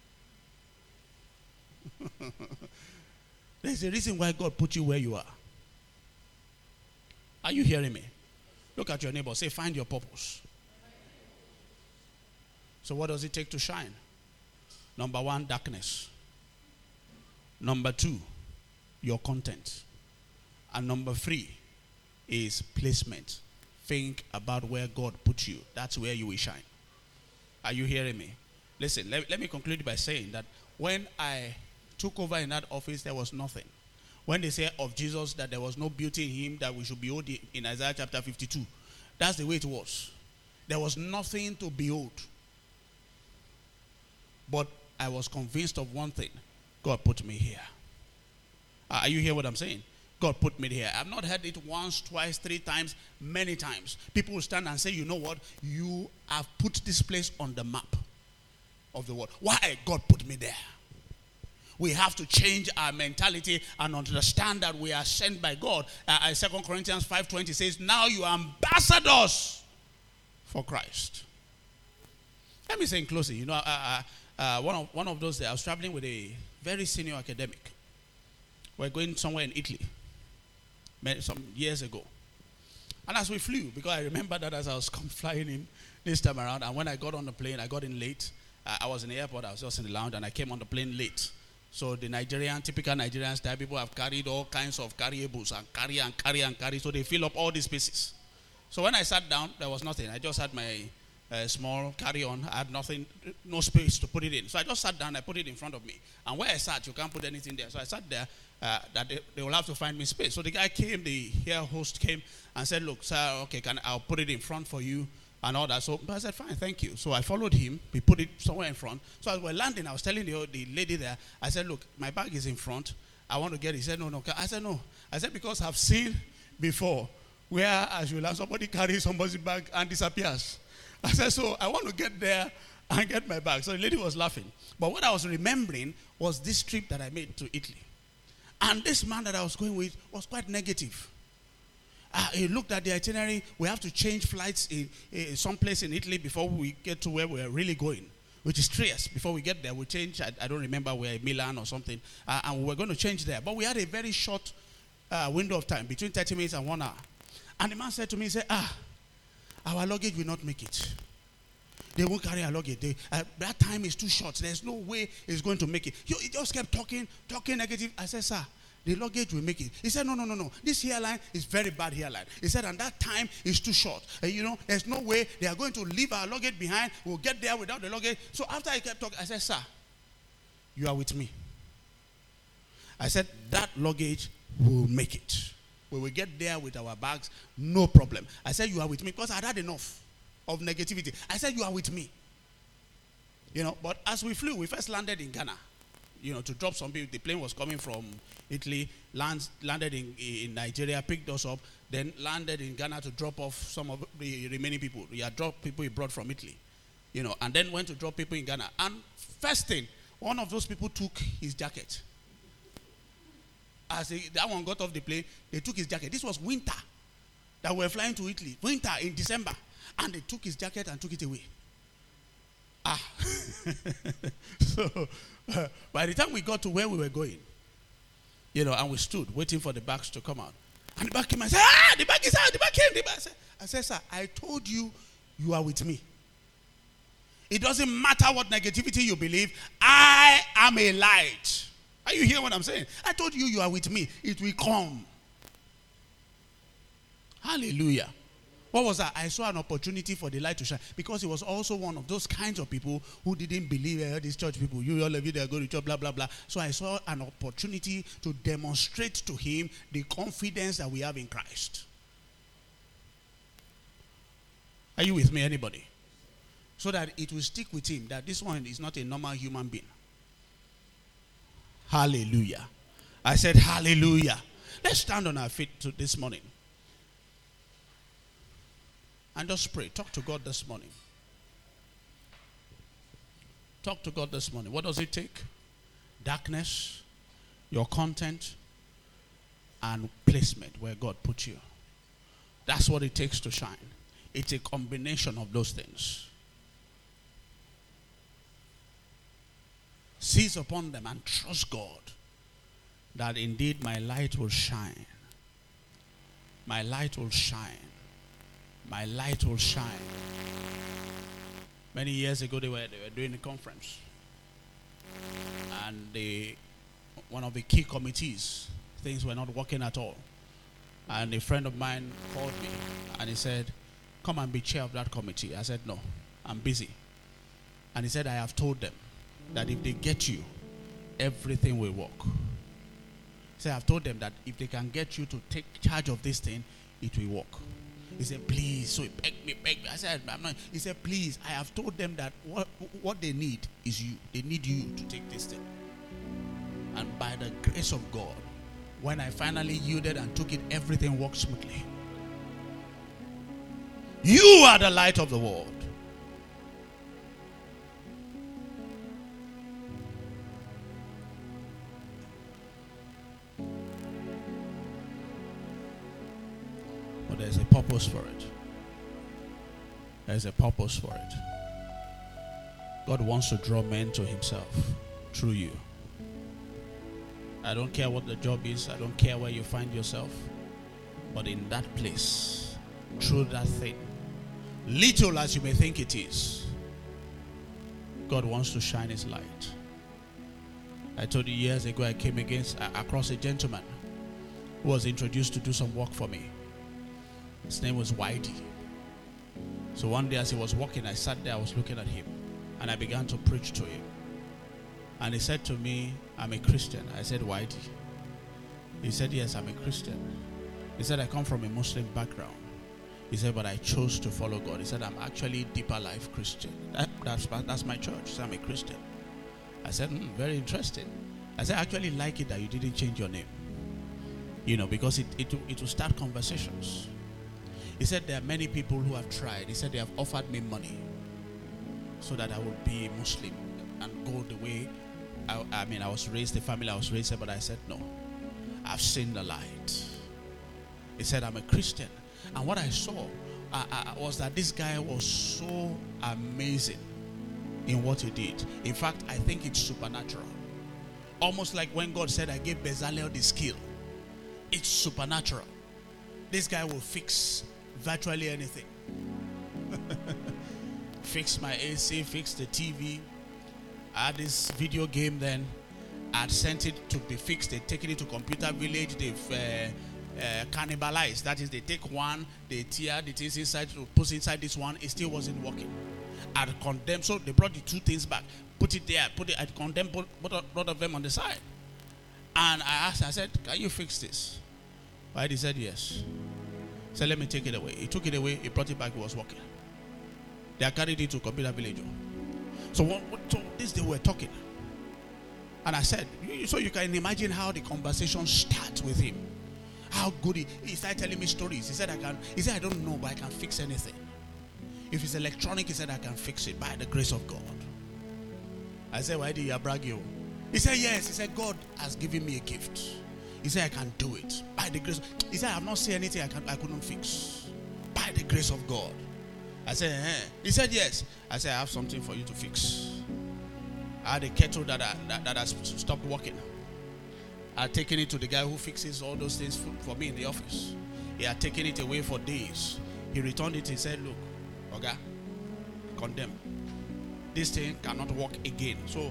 There's a reason why God put you where you are. Are you hearing me? Look at your neighbor. Say, find your purpose. So what does it take to shine? Number 1, darkness. Number 2, your content. And number 3 is placement. Think about where God put you. That's where you will shine. Are you hearing me? Listen, let me conclude by saying that when I took over in that office, there was nothing. When they say of Jesus that there was no beauty in him, that we should behold in Isaiah chapter 52, that's the way it was. There was nothing to behold. But I was convinced of one thing. God put me here. Are you hearing what I'm saying? God put me here. I've not heard it once, twice, 3 times, many times. People will stand and say, you know what? You have put this place on the map of the world. Why? God put me there. We have to change our mentality and understand that we are sent by God. 2 Corinthians 5:20 says, now you are ambassadors for Christ. Let me say in closing, you know, one of those days, I was traveling with a very senior academic. We're going somewhere in Italy some years ago. And as we flew, because I remember that as I was flying in this time around, and when I got on the plane, I got in late. I was in the airport, I was just in the lounge, and I came on the plane late. So the typical Nigerian style, people have carried all kinds of carryables and carry, so they fill up all these spaces. So when I sat down, there was nothing. I just had my small carry-on. I had nothing, no space to put it in. So I just sat down, I put it in front of me. And where I sat, you can't put anything there. So I sat there, that they will have to find me space. So the guy came, the host came and said, look, sir, okay, I'll put it in front for you and all that. So I said, fine, thank you. So I followed him. We put it somewhere in front. So as we were landing, I was telling the lady there, I said, look, my bag is in front. I want to get it. He said, no. I said, no. I said, because I've seen before where as you land, somebody carries somebody's bag and disappears. I said, so I want to get there and get my bag. So the lady was laughing. But what I was remembering was this trip that I made to Italy. And this man that I was going with was quite negative. He looked at the itinerary. We have to change flights in someplace in Italy before we get to where we're really going, which is Trieste. Before we get there, we change. I don't remember where, Milan or something. And we were going to change there. But we had a very short window of time, between 30 minutes and 1 hour. And the man said to me, he said, our luggage will not make it. They won't carry our luggage. That time is too short. There's no way it's going to make it. He just kept talking negative. I said, sir, the luggage will make it. He said, no. This airline is very bad airline. He said, and that time is too short. There's no way they are going to leave our luggage behind. We'll get there without the luggage. So after I kept talking, I said, sir, you are with me. I said, that luggage will make it. We will get there with our bags, no problem. I said, you are with me, because I had enough of negativity. I said, you are with me. But as we flew, we first landed in Ghana, to drop some people. The plane was coming from Italy, landed in Nigeria, picked us up, then landed in Ghana to drop off some of the remaining people. He had dropped people he brought from Italy, and then went to drop people in Ghana. And first thing, one of those people took his jacket. As that one got off the plane, they took his jacket. This was winter that we were flying to Italy. Winter in December. And they took his jacket and took it away. So, by the time we got to where we were going, and we stood waiting for the bags to come out. And the bag came and said, the bag is out, the bag came. I said, sir, I told you, you are with me. It doesn't matter what negativity you believe. I am a light. Are you hearing what I'm saying? I told you, you are with me. It will come. Hallelujah. What was that? I saw an opportunity for the light to shine, because he was also one of those kinds of people who didn't believe these church people. All of you, they are going to church, blah, blah, blah. So I saw an opportunity to demonstrate to him the confidence that we have in Christ. Are you with me, anybody? So that it will stick with him that this one is not a normal human being. Hallelujah. I said hallelujah. Let's stand on our feet this morning. And just pray. Talk to God this morning. Talk to God this morning. What does it take? Darkness, your content, and placement where God put you. That's what it takes to shine. It's a combination of those things. Seize upon them and trust God that indeed my light will shine. My light will shine. My light will shine. Many years ago, they were doing a conference. And one of the key committees, things were not working at all. And a friend of mine called me and he said, come and be chair of that committee. I said, no, I'm busy. And he said, I have told them that if they get you, everything will work. So I've told them that if they can get you to take charge of this thing, it will work. He said, please. So he begged me. I said, I'm not. He said, please. I have told them that what they need is you. They need you to take this thing. And by the grace of God, when I finally yielded and took it, everything worked smoothly. You are the light of the world. But there's a purpose for it. There's a purpose for it. God wants to draw men to himself through you. I don't care what the job is. I don't care where you find yourself. But in that place, through that thing, little as you may think it is, God wants to shine his light. I told you years ago I came across a gentleman who was introduced to do some work for me. His name was Whitey. So one day as he was walking, I sat there, I was looking at him, and I began to preach to him. And he said to me, I'm a Christian. I said, Whitey? He said, yes, I'm a Christian. He said, I come from a Muslim background. He said, but I chose to follow God. He said, I'm actually Deeper Life Christian. That's my church. He said, I'm a Christian. I said, very interesting. I said, I actually like it that you didn't change your name. You know, because it will start conversations. He said, there are many people who have tried. He said, they have offered me money so that I would be a Muslim and go the way, I was raised, the family I was raised in, but I said, no, I've seen the light. He said, I'm a Christian. And what I saw was that this guy was so amazing in what he did. In fact, I think it's supernatural. Almost like when God said, I gave Bezalel the skill. It's supernatural. This guy will fix virtually anything. Fix my AC, fix the TV. I had this video game then. I'd sent it to be fixed. They'd taken it to Computer Village. They've cannibalized. That is, they take one, they tear the things inside, to put inside this one. It still wasn't working. I'd condemned. So they brought the two things back. Put it there. I'd condemned both of them on the side. And I asked, I said, can you fix this? Right? He said, yes. He said, let me take it away. He took it away. He brought it back. It was working. They carried it to Computer Village. So they were talking. And I said, so you can imagine how the conversation starts with him. How good he started telling me stories. He said, I don't know, but I can fix anything. If it's electronic, he said, I can fix it by the grace of God. I said, why did you brag you? He said, yes. He said, God has given me a gift. He said, I can do it by the grace. He said, I have not seen anything I couldn't fix by the grace of God. I said, He said, yes. I said, I have something for you to fix. I had a kettle that has stopped working. I had taken it to the guy who fixes all those things for me in the office. He had taken it away for days. He returned it. He said, look, Oga, condemn. This thing cannot work again. So,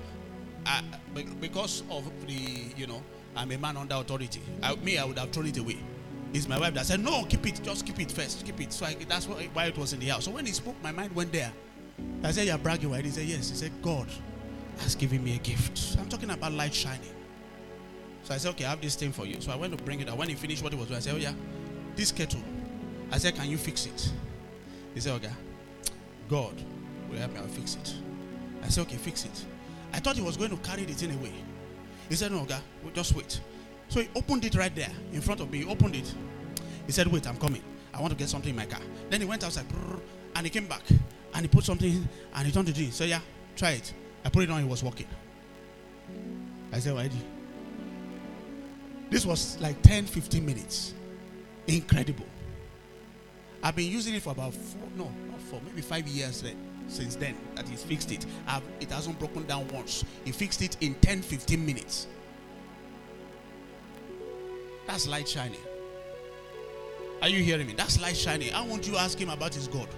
because of I'm a man under authority. I would have thrown it away. It's my wife that said, no, keep it. Just keep it first. Keep it. So that's why it was in the house. So when he spoke, my mind went there. I said, you're bragging, right? He said, yes. He said, God has given me a gift. I'm talking about light shining. So I said, okay, I have this thing for you. So I went to bring it out. When he finished what he was doing, I said, oh yeah, this kettle. I said, can you fix it? He said, okay, God will help me, I'll fix it. I said, okay, fix it. I thought he was going to carry the thing away. He said, no, okay, just wait. So he opened it right there in front of me. He opened it. He said, wait, I'm coming. I want to get something in my car. Then he went outside and he came back and he put something in and he turned to do it. So yeah, try it. I put it on, it was working. I said, why did you? This was like 10-15 minutes. Incredible. I've been using it for about maybe 5 years since then that he's fixed it. It hasn't broken down once. He fixed it in 10-15 minutes. That's light shining. Are you hearing me? That's light shining. I want you to ask him about his God.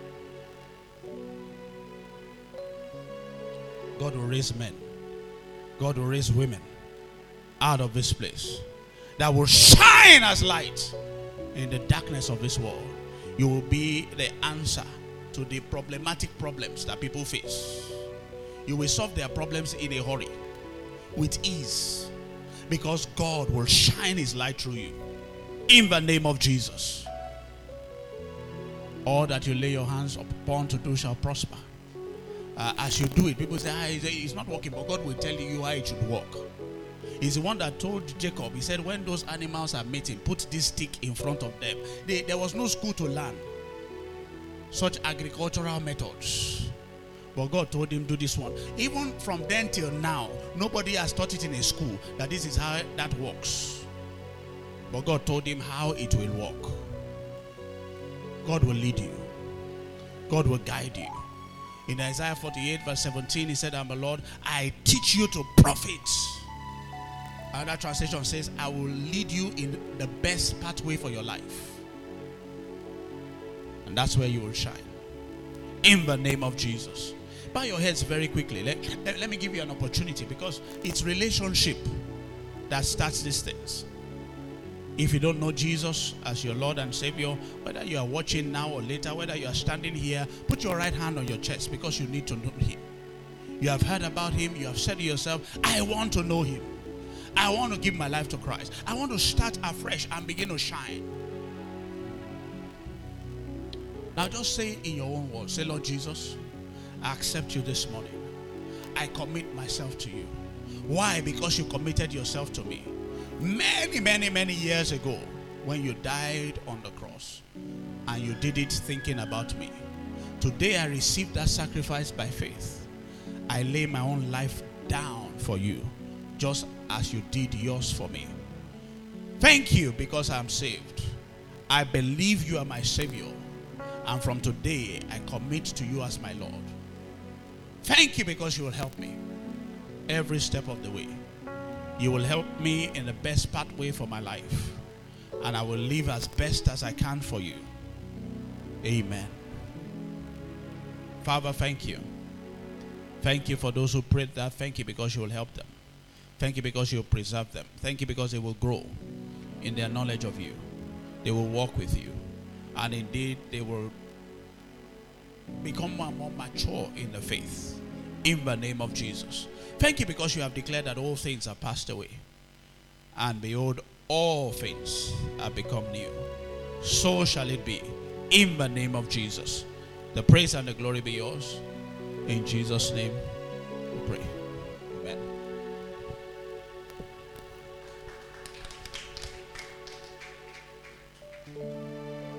God will raise men. God will raise women out of this place that will shine as light in the darkness of this world. You will be the answer to the problematic problems that people face. You will solve their problems in a hurry, with ease, because God will shine his light through you. In the name of Jesus. All that you lay your hands upon to do shall prosper. As you do it, people say, it's not working, but God will tell you how it should work. He's the one that told Jacob, he said, when those animals are mating, put this stick in front of them. There was no school to learn such agricultural methods. But God told him, do this one. Even from then till now, nobody has taught it in a school that this is how that works. But God told him how it will work. God will lead you. God will guide you. In Isaiah 48 verse 17, he said, I'm the Lord, I teach you to profit. Another translation says, I will lead you in the best pathway for your life. And that's where you will shine. In the name of Jesus. Bow your heads very quickly. Let me give you an opportunity, because it's relationship that starts these things. If you don't know Jesus as your Lord and Savior, whether you are watching now or later, whether you are standing here, put your right hand on your chest, because you need to know him. You have heard about him. You have said to yourself, I want to know him. I want to give my life to Christ. I want to start afresh and begin to shine. Now just say in your own words, say, Lord Jesus, I accept you this morning. I commit myself to you. Why? Because you committed yourself to me many, many, many years ago when you died on the cross, and you did it thinking about me. Today I received that sacrifice by faith. I lay my own life down for you, just as you did yours for me. Thank you, because I am saved. I believe you are my Savior, and from today I commit to you as my Lord. Thank you, because you will help me every step of the way. You will help me in the best pathway for my life, and I will live as best as I can for you. Amen. Father, thank you. Thank you for those who prayed that. Thank you because you will help them. Thank you because you will preserve them. Thank you because they will grow in their knowledge of you. They will walk with you, and indeed they will become more and more mature in the faith. In the name of Jesus. Thank you because you have declared that all things are passed away, and behold, all things have become new. So shall it be. In the name of Jesus. The praise and the glory be yours. In Jesus' name we pray.